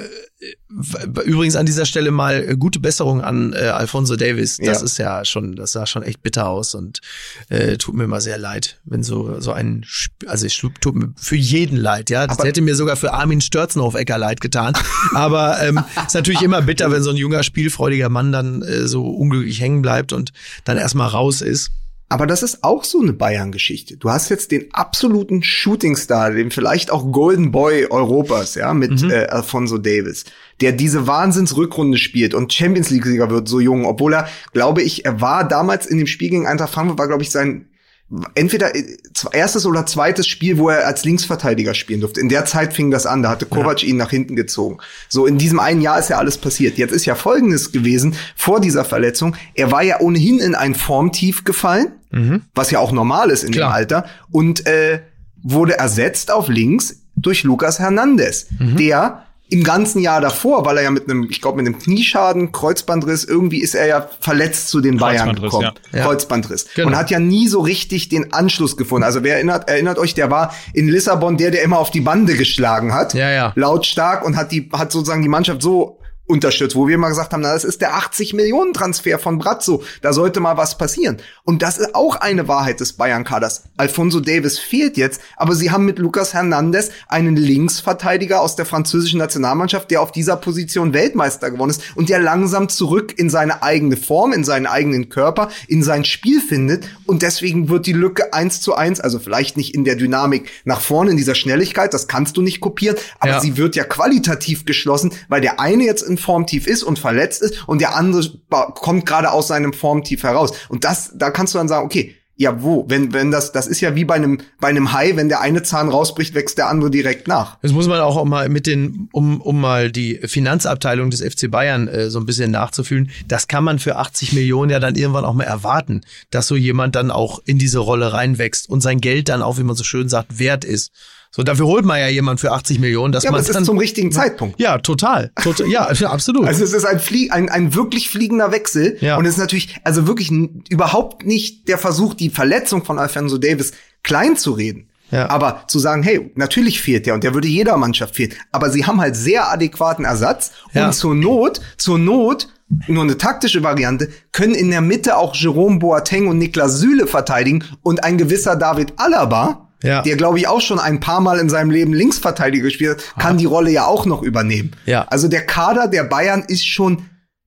übrigens an dieser Stelle mal gute Besserung an äh, Alphonso Davies. Das ja. ist ja schon, das sah schon echt bitter aus und äh, tut mir immer sehr leid, wenn so so ein, also es tut mir für jeden leid, ja. Das aber hätte mir sogar für Armin Störzenhoff-Ecker leid getan. Aber ähm, ist natürlich immer bitter, wenn so ein junger, spielfreudiger Mann dann äh, so unglücklich hängen bleibt und dann erstmal raus ist. Aber das ist auch so eine Bayern-Geschichte. Du hast jetzt den absoluten Shootingstar, den vielleicht auch Golden Boy Europas, ja, mit mhm. äh, Alphonso Davies, der diese Wahnsinnsrückrunde spielt und Champions League-Sieger wird, so jung, obwohl er, glaube ich, er war damals in dem Spiel gegen Eintracht Frankfurt, war, glaube ich, sein entweder erstes oder zweites Spiel, wo er als Linksverteidiger spielen durfte. In der Zeit fing das an, da hatte Kovac ja. ihn nach hinten gezogen. So, in diesem einen Jahr ist ja alles passiert. Jetzt ist ja Folgendes gewesen, vor dieser Verletzung, er war ja ohnehin in ein Formtief gefallen, mhm. was ja auch normal ist in Klar. dem Alter, und äh, wurde ersetzt auf links durch Lucas Hernandez, mhm. der im ganzen Jahr davor, weil er ja mit einem, ich glaube mit einem Knieschaden, Kreuzbandriss, irgendwie ist er ja verletzt zu den Bayern gekommen. Ja. Kreuzbandriss. Genau. Und hat ja nie so richtig den Anschluss gefunden. Also wer erinnert, erinnert euch, der war in Lissabon der, der immer auf die Bande geschlagen hat. Ja, ja. Lautstark und hat die, hat sozusagen die Mannschaft so unterstützt, wo wir mal gesagt haben, na, das ist der achtzig Millionen Transfer von Brazzo, da sollte mal was passieren. Und das ist auch eine Wahrheit des Bayern-Kaders. Alphonso Davies fehlt jetzt, aber sie haben mit Lucas Hernandez einen Linksverteidiger aus der französischen Nationalmannschaft, der auf dieser Position Weltmeister geworden ist und der langsam zurück in seine eigene Form, in seinen eigenen Körper, in sein Spiel findet, und deswegen wird die Lücke eins zu eins, also vielleicht nicht in der Dynamik nach vorne, in dieser Schnelligkeit, das kannst du nicht kopieren, aber ja. sie wird ja qualitativ geschlossen, weil der eine jetzt in Formtief ist und verletzt ist und der andere kommt gerade aus seinem Formtief heraus. Und das, da kannst du dann sagen, okay, ja, wo? Wenn, wenn das, das ist ja wie bei einem, bei einem Hai, wenn der eine Zahn rausbricht, wächst der andere direkt nach. Das muss man auch mal mit den, um, um mal die Finanzabteilung des F C Bayern äh, so ein bisschen nachzufühlen. Das kann man für achtzig Millionen ja dann irgendwann auch mal erwarten, dass so jemand dann auch in diese Rolle reinwächst und sein Geld dann auch, wie man so schön sagt, wert ist. So, dafür holt man ja jemand für achtzig Millionen, dass ja, man aber es ist zum richtigen Zeitpunkt. Ja, total. total ja, absolut. Also es ist ein, Flie- ein, ein wirklich fliegender Wechsel. Ja. Und es ist natürlich, also wirklich n- überhaupt nicht der Versuch, die Verletzung von Alphonso Davies klein zu reden. Ja. Aber zu sagen, hey, natürlich fehlt der und der würde jeder Mannschaft fehlen. Aber sie haben halt sehr adäquaten Ersatz. Ja. Und zur Not, zur Not, nur eine taktische Variante, können in der Mitte auch Jerome Boateng und Niklas Süle verteidigen und ein gewisser David Alaba, ja. der, glaube ich, auch schon ein paar Mal in seinem Leben Linksverteidiger gespielt hat, kann ah. die Rolle ja auch noch übernehmen. Ja. Also der Kader der Bayern ist schon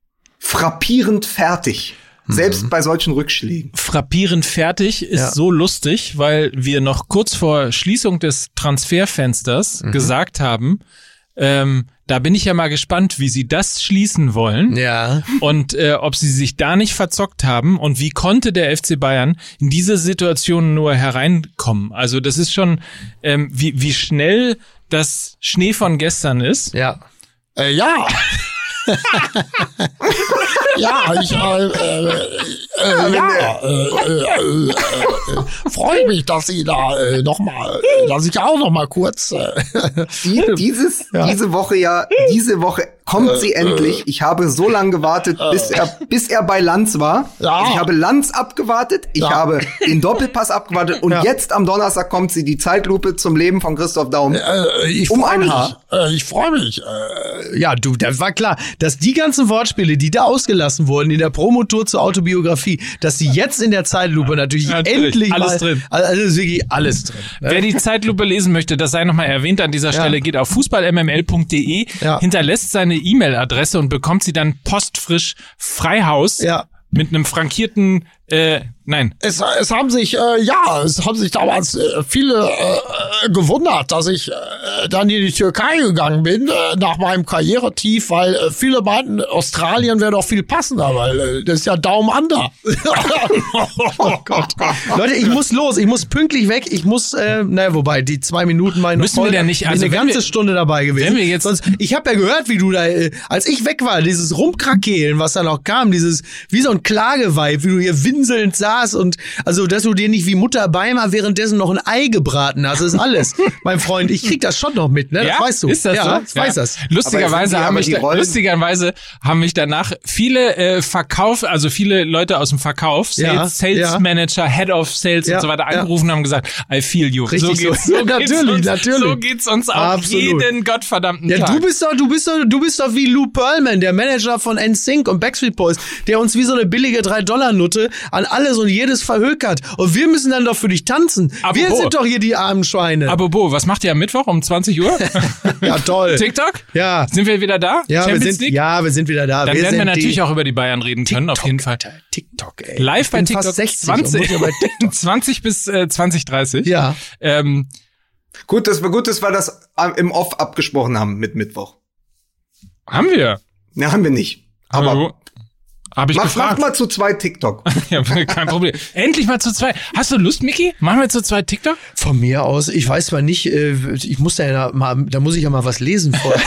frappierend fertig. Mhm. Selbst bei solchen Rückschlägen. Frappierend fertig ist ja. so lustig, weil wir noch kurz vor Schließung des Transferfensters mhm. gesagt haben, ähm, Da bin ich ja mal gespannt, wie sie das schließen wollen. Ja. Und äh, ob sie sich da nicht verzockt haben und wie konnte der F C Bayern in diese Situation nur hereinkommen. Also das ist schon, ähm, wie, wie schnell das Schnee von gestern ist. Ja. Äh, ja. ja, ich äh, äh, äh, ja, äh, äh, äh, äh, freue mich, dass Sie da äh, noch mal, dass ich auch noch mal kurz äh, Die, dieses, Ja. diese Woche ja, diese Woche kommt sie endlich. Ich habe so lange gewartet, bis er, bis er bei Lanz war. Ja. Also ich habe Lanz abgewartet, ich Ja. habe den Doppelpass abgewartet und Ja. jetzt am Donnerstag kommt sie, die Zeitlupe zum Leben von Christoph Daum. äh, ich Um freu ein mich, Haar. äh, ich freue mich. Äh, Ja, du, das war klar, dass die ganzen Wortspiele, die da ausgelassen wurden in der Promotour zur Autobiografie, dass die jetzt in der Zeitlupe natürlich, Natürlich, endlich alles mal, drin. Also ist wirklich alles drin. Wer die Zeitlupe lesen möchte, das sei nochmal erwähnt an dieser Stelle, geht auf fußball m m l punkt d e, Ja. hinterlässt seine E-Mail-Adresse und bekommt sie dann postfrisch Freihaus Ja. mit einem frankierten, äh, nein, Es, es haben sich, äh, ja, es haben sich damals äh, viele äh, gewundert, dass ich äh, dann in die Türkei gegangen bin, äh, nach meinem Karrieretief, weil äh, viele meinten, Australien wäre doch viel passender, weil äh, das ist ja Daumen under. Oh Gott. Leute, ich muss los, ich muss pünktlich weg, ich muss, äh, naja, wobei, die zwei Minuten meine Müssen wir denn nicht- also eine wenn ganze wir- Stunde dabei gewesen. wenn wir jetzt- Sonst, ich habe ja gehört, wie du da, äh, als ich weg war, dieses Rumkrakehlen, was da noch kam, dieses, wie so ein Klageweib, wie du hier winselnd saß und, also, dass du dir nicht wie Mutter Beimer währenddessen noch ein Ei gebraten hast, ist alles. Mein Freund, ich krieg das schon noch mit, ne? Das weißt du. Ist das ja, so? ich weiß das. Lustigerweise Aber es sind die- haben aber mich die da, Rollen- lustigerweise haben mich danach viele äh, Verkauf, also viele Leute aus dem Verkauf, Sales, Ja, Sales ja. Manager, Head of Sales Ja, und so weiter ja. angerufen und haben gesagt, I feel you. Richtig so geht's, so. so, Ja, geht's natürlich, uns, natürlich. so geht's uns auch Absolut. jeden gottverdammten Ja, Tag. du bist doch, du bist doch, du bist doch wie Lou Pearlman, der Manager von N Sync und Backstreet Boys, der uns wie so eine billige drei Dollar Nutte an alles und jedes verhökert. Und wir müssen dann doch für dich tanzen. Aber wir wo? sind doch hier die armen Schweine. Aber Bo, was macht ihr am Mittwoch um zwanzig Uhr? ja, toll. TikTok? Ja. Sind wir wieder da? Ja, wir Champions sind, League? ja, wir sind wieder da. Dann wir werden wir sind natürlich die auch über die Bayern reden können, auf jeden Fall. Alter, TikTok, ey. Live Ich bei bin TikTok fast sechzig und zwanzig, muss ja bei TikTok. zwanzig bis äh, zwanzig dreißig. Ja. Ähm, Gut, dass wir, gut, dass wir das im Off abgesprochen haben mit Mittwoch. haben wir. Ne, haben wir nicht. Aber Hallo? Hab ich mach, mach gefragt. mal zu zwei TikTok. Ja, kein Problem. Endlich mal zu zweit. Hast du Lust, Micky? Machen wir zu zweit TikTok? Von mir aus, ich weiß zwar nicht, äh, ich muss da ja mal, da muss ich ja mal was lesen vorher.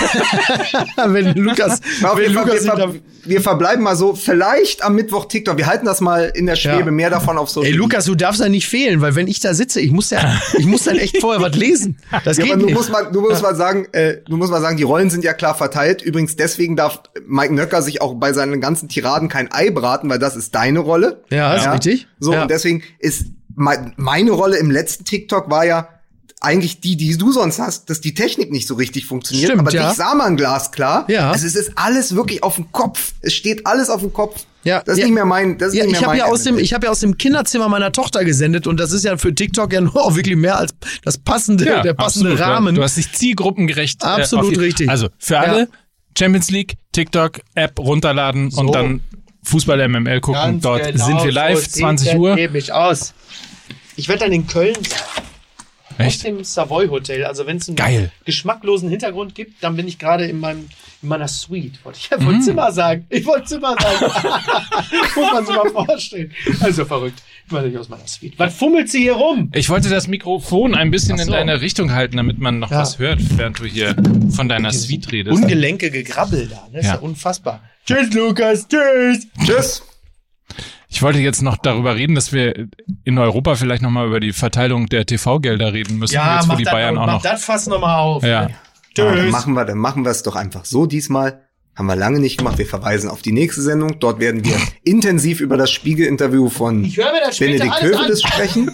wenn Lukas, Auf wenn jeden Fall, Lukas wir, sich da, ver wir verbleiben mal so, vielleicht am Mittwoch TikTok. Wir halten das mal in der Schwebe, Ja. mehr davon auf Social ey Lukas, du darfst da nicht fehlen, weil wenn ich da sitze, ich muss ja, ich muss dann echt vorher was lesen. Das Ja, geht aber du nicht. musst mal, du musst mal sagen, äh, du musst mal sagen, die Rollen sind ja klar verteilt. Übrigens deswegen darf Mike Nöcker sich auch bei seinen ganzen Tiraden kein Ei braten, weil das ist deine Rolle. Ja, ist richtig. So, Ja. und deswegen ist me meine Rolle im letzten TikTok war ja eigentlich die, die du sonst hast, dass die Technik nicht so richtig funktioniert. Stimmt, aber ja. dich sah man glasklar. Ja. Also es ist alles wirklich auf dem Kopf. Es steht alles auf dem Kopf. Ja, Das ist ja. nicht mehr mein, das ist Ja, nicht mehr ich habe mein ja aus dem, Element. ich habe ja aus dem Kinderzimmer meiner Tochter gesendet und das ist ja für TikTok ja nur auch wirklich mehr als das passende, der passende absolut. Rahmen. Du hast dich zielgruppengerecht. Absolut auf die- richtig. Also für Ja. alle Champions League, TikTok, App runterladen und dann Fußball M M L gucken. Ganz Dort genau, sind wir live, so sieht zwanzig das Uhr. nämlich aus. Ich werde dann in Köln sein. Aus Echt? dem Savoy Hotel. Also wenn es einen Geil. geschmacklosen Hintergrund gibt, dann bin ich gerade in meinem in meiner Suite. Wollte ich ja wohl Zimmer sagen. Ich wollte Zimmer sagen. Muss man sich mal vorstellen. Also verrückt. Ich meine nicht aus meiner Suite. Was fummelt sie hier rum? Ich wollte das Mikrofon ein bisschen Ach so. in deine Richtung halten, damit man noch Ja. was hört, während du hier von deiner Suite redest. Ungelenke Gegrabbel da. Das ist Ja. ja unfassbar. Tschüss, Lukas. Tschüss. Tschüss. Ich wollte jetzt noch darüber reden, dass wir in Europa vielleicht noch mal über die Verteilung der T V-Gelder reden müssen, Ja, jetzt wo mach die das, Bayern auch mach noch. das Fass nochmal auf. Ja. Aber Tschüss. machen wir, dann machen wir es doch einfach so diesmal. Haben wir lange nicht gemacht. Wir verweisen auf die nächste Sendung. Dort werden wir intensiv über das Spiegel-Interview von Ich höre mir das später Benedikt alles Hövedes an. sprechen.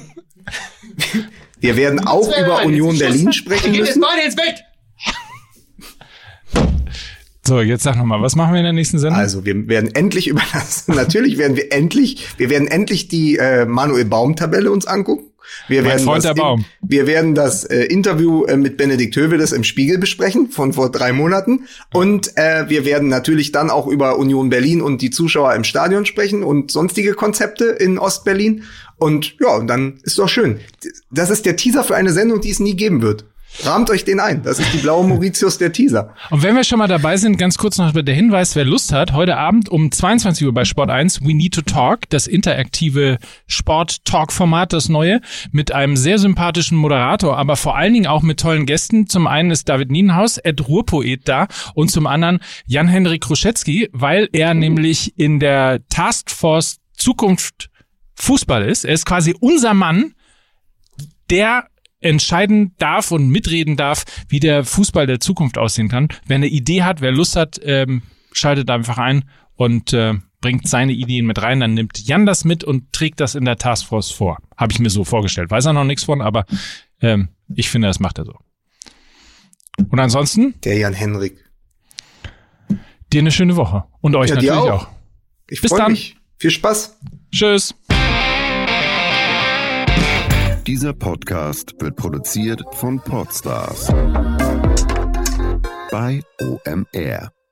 Wir werden auch Zwei über Leute, Union jetzt Berlin Schluss. sprechen Wir gehen jetzt müssen. beide ins Bett. So, jetzt sag noch mal, was machen wir in der nächsten Sendung? Also wir werden endlich über das, natürlich werden wir endlich, wir werden endlich die äh, Manuel Baum-Tabelle uns angucken. Wir Mein werden Freund das der Baum. Wir werden das äh, Interview äh, mit Benedikt Hövedes im Spiegel besprechen von vor drei Monaten. Und äh, wir werden natürlich dann auch über Union Berlin und die Zuschauer im Stadion sprechen und sonstige Konzepte in Ostberlin. Und ja, und dann ist doch schön. Das ist der Teaser für eine Sendung, die es nie geben wird. Rahmt euch den ein. Das ist die blaue Mauritius der Teaser. Und wenn wir schon mal dabei sind, ganz kurz noch der Hinweis, wer Lust hat, heute Abend um zweiundzwanzig Uhr bei Sport eins, We Need to Talk, das interaktive Sport-Talk-Format, das neue, mit einem sehr sympathischen Moderator, aber vor allen Dingen auch mit tollen Gästen. Zum einen ist David Nienhaus, Ed Ruhrpoet da und zum anderen Jan-Henrik Kruszewski, weil er nämlich in der Taskforce Zukunft Fußball ist. Er ist quasi unser Mann, der entscheiden darf und mitreden darf, wie der Fußball der Zukunft aussehen kann. Wer eine Idee hat, wer Lust hat, ähm, schaltet einfach ein und äh, bringt seine Ideen mit rein. Dann nimmt Jan das mit und trägt das in der Taskforce vor. Habe ich mir so vorgestellt. Weiß er noch nichts von, aber ähm, ich finde, das macht er so. Und ansonsten? Der Jan-Henrik. Dir eine schöne Woche. Und euch ja, natürlich auch. auch. Ich Bis freue dann. mich. Viel Spaß. Tschüss. Dieser Podcast wird produziert von Podstars bei O M R.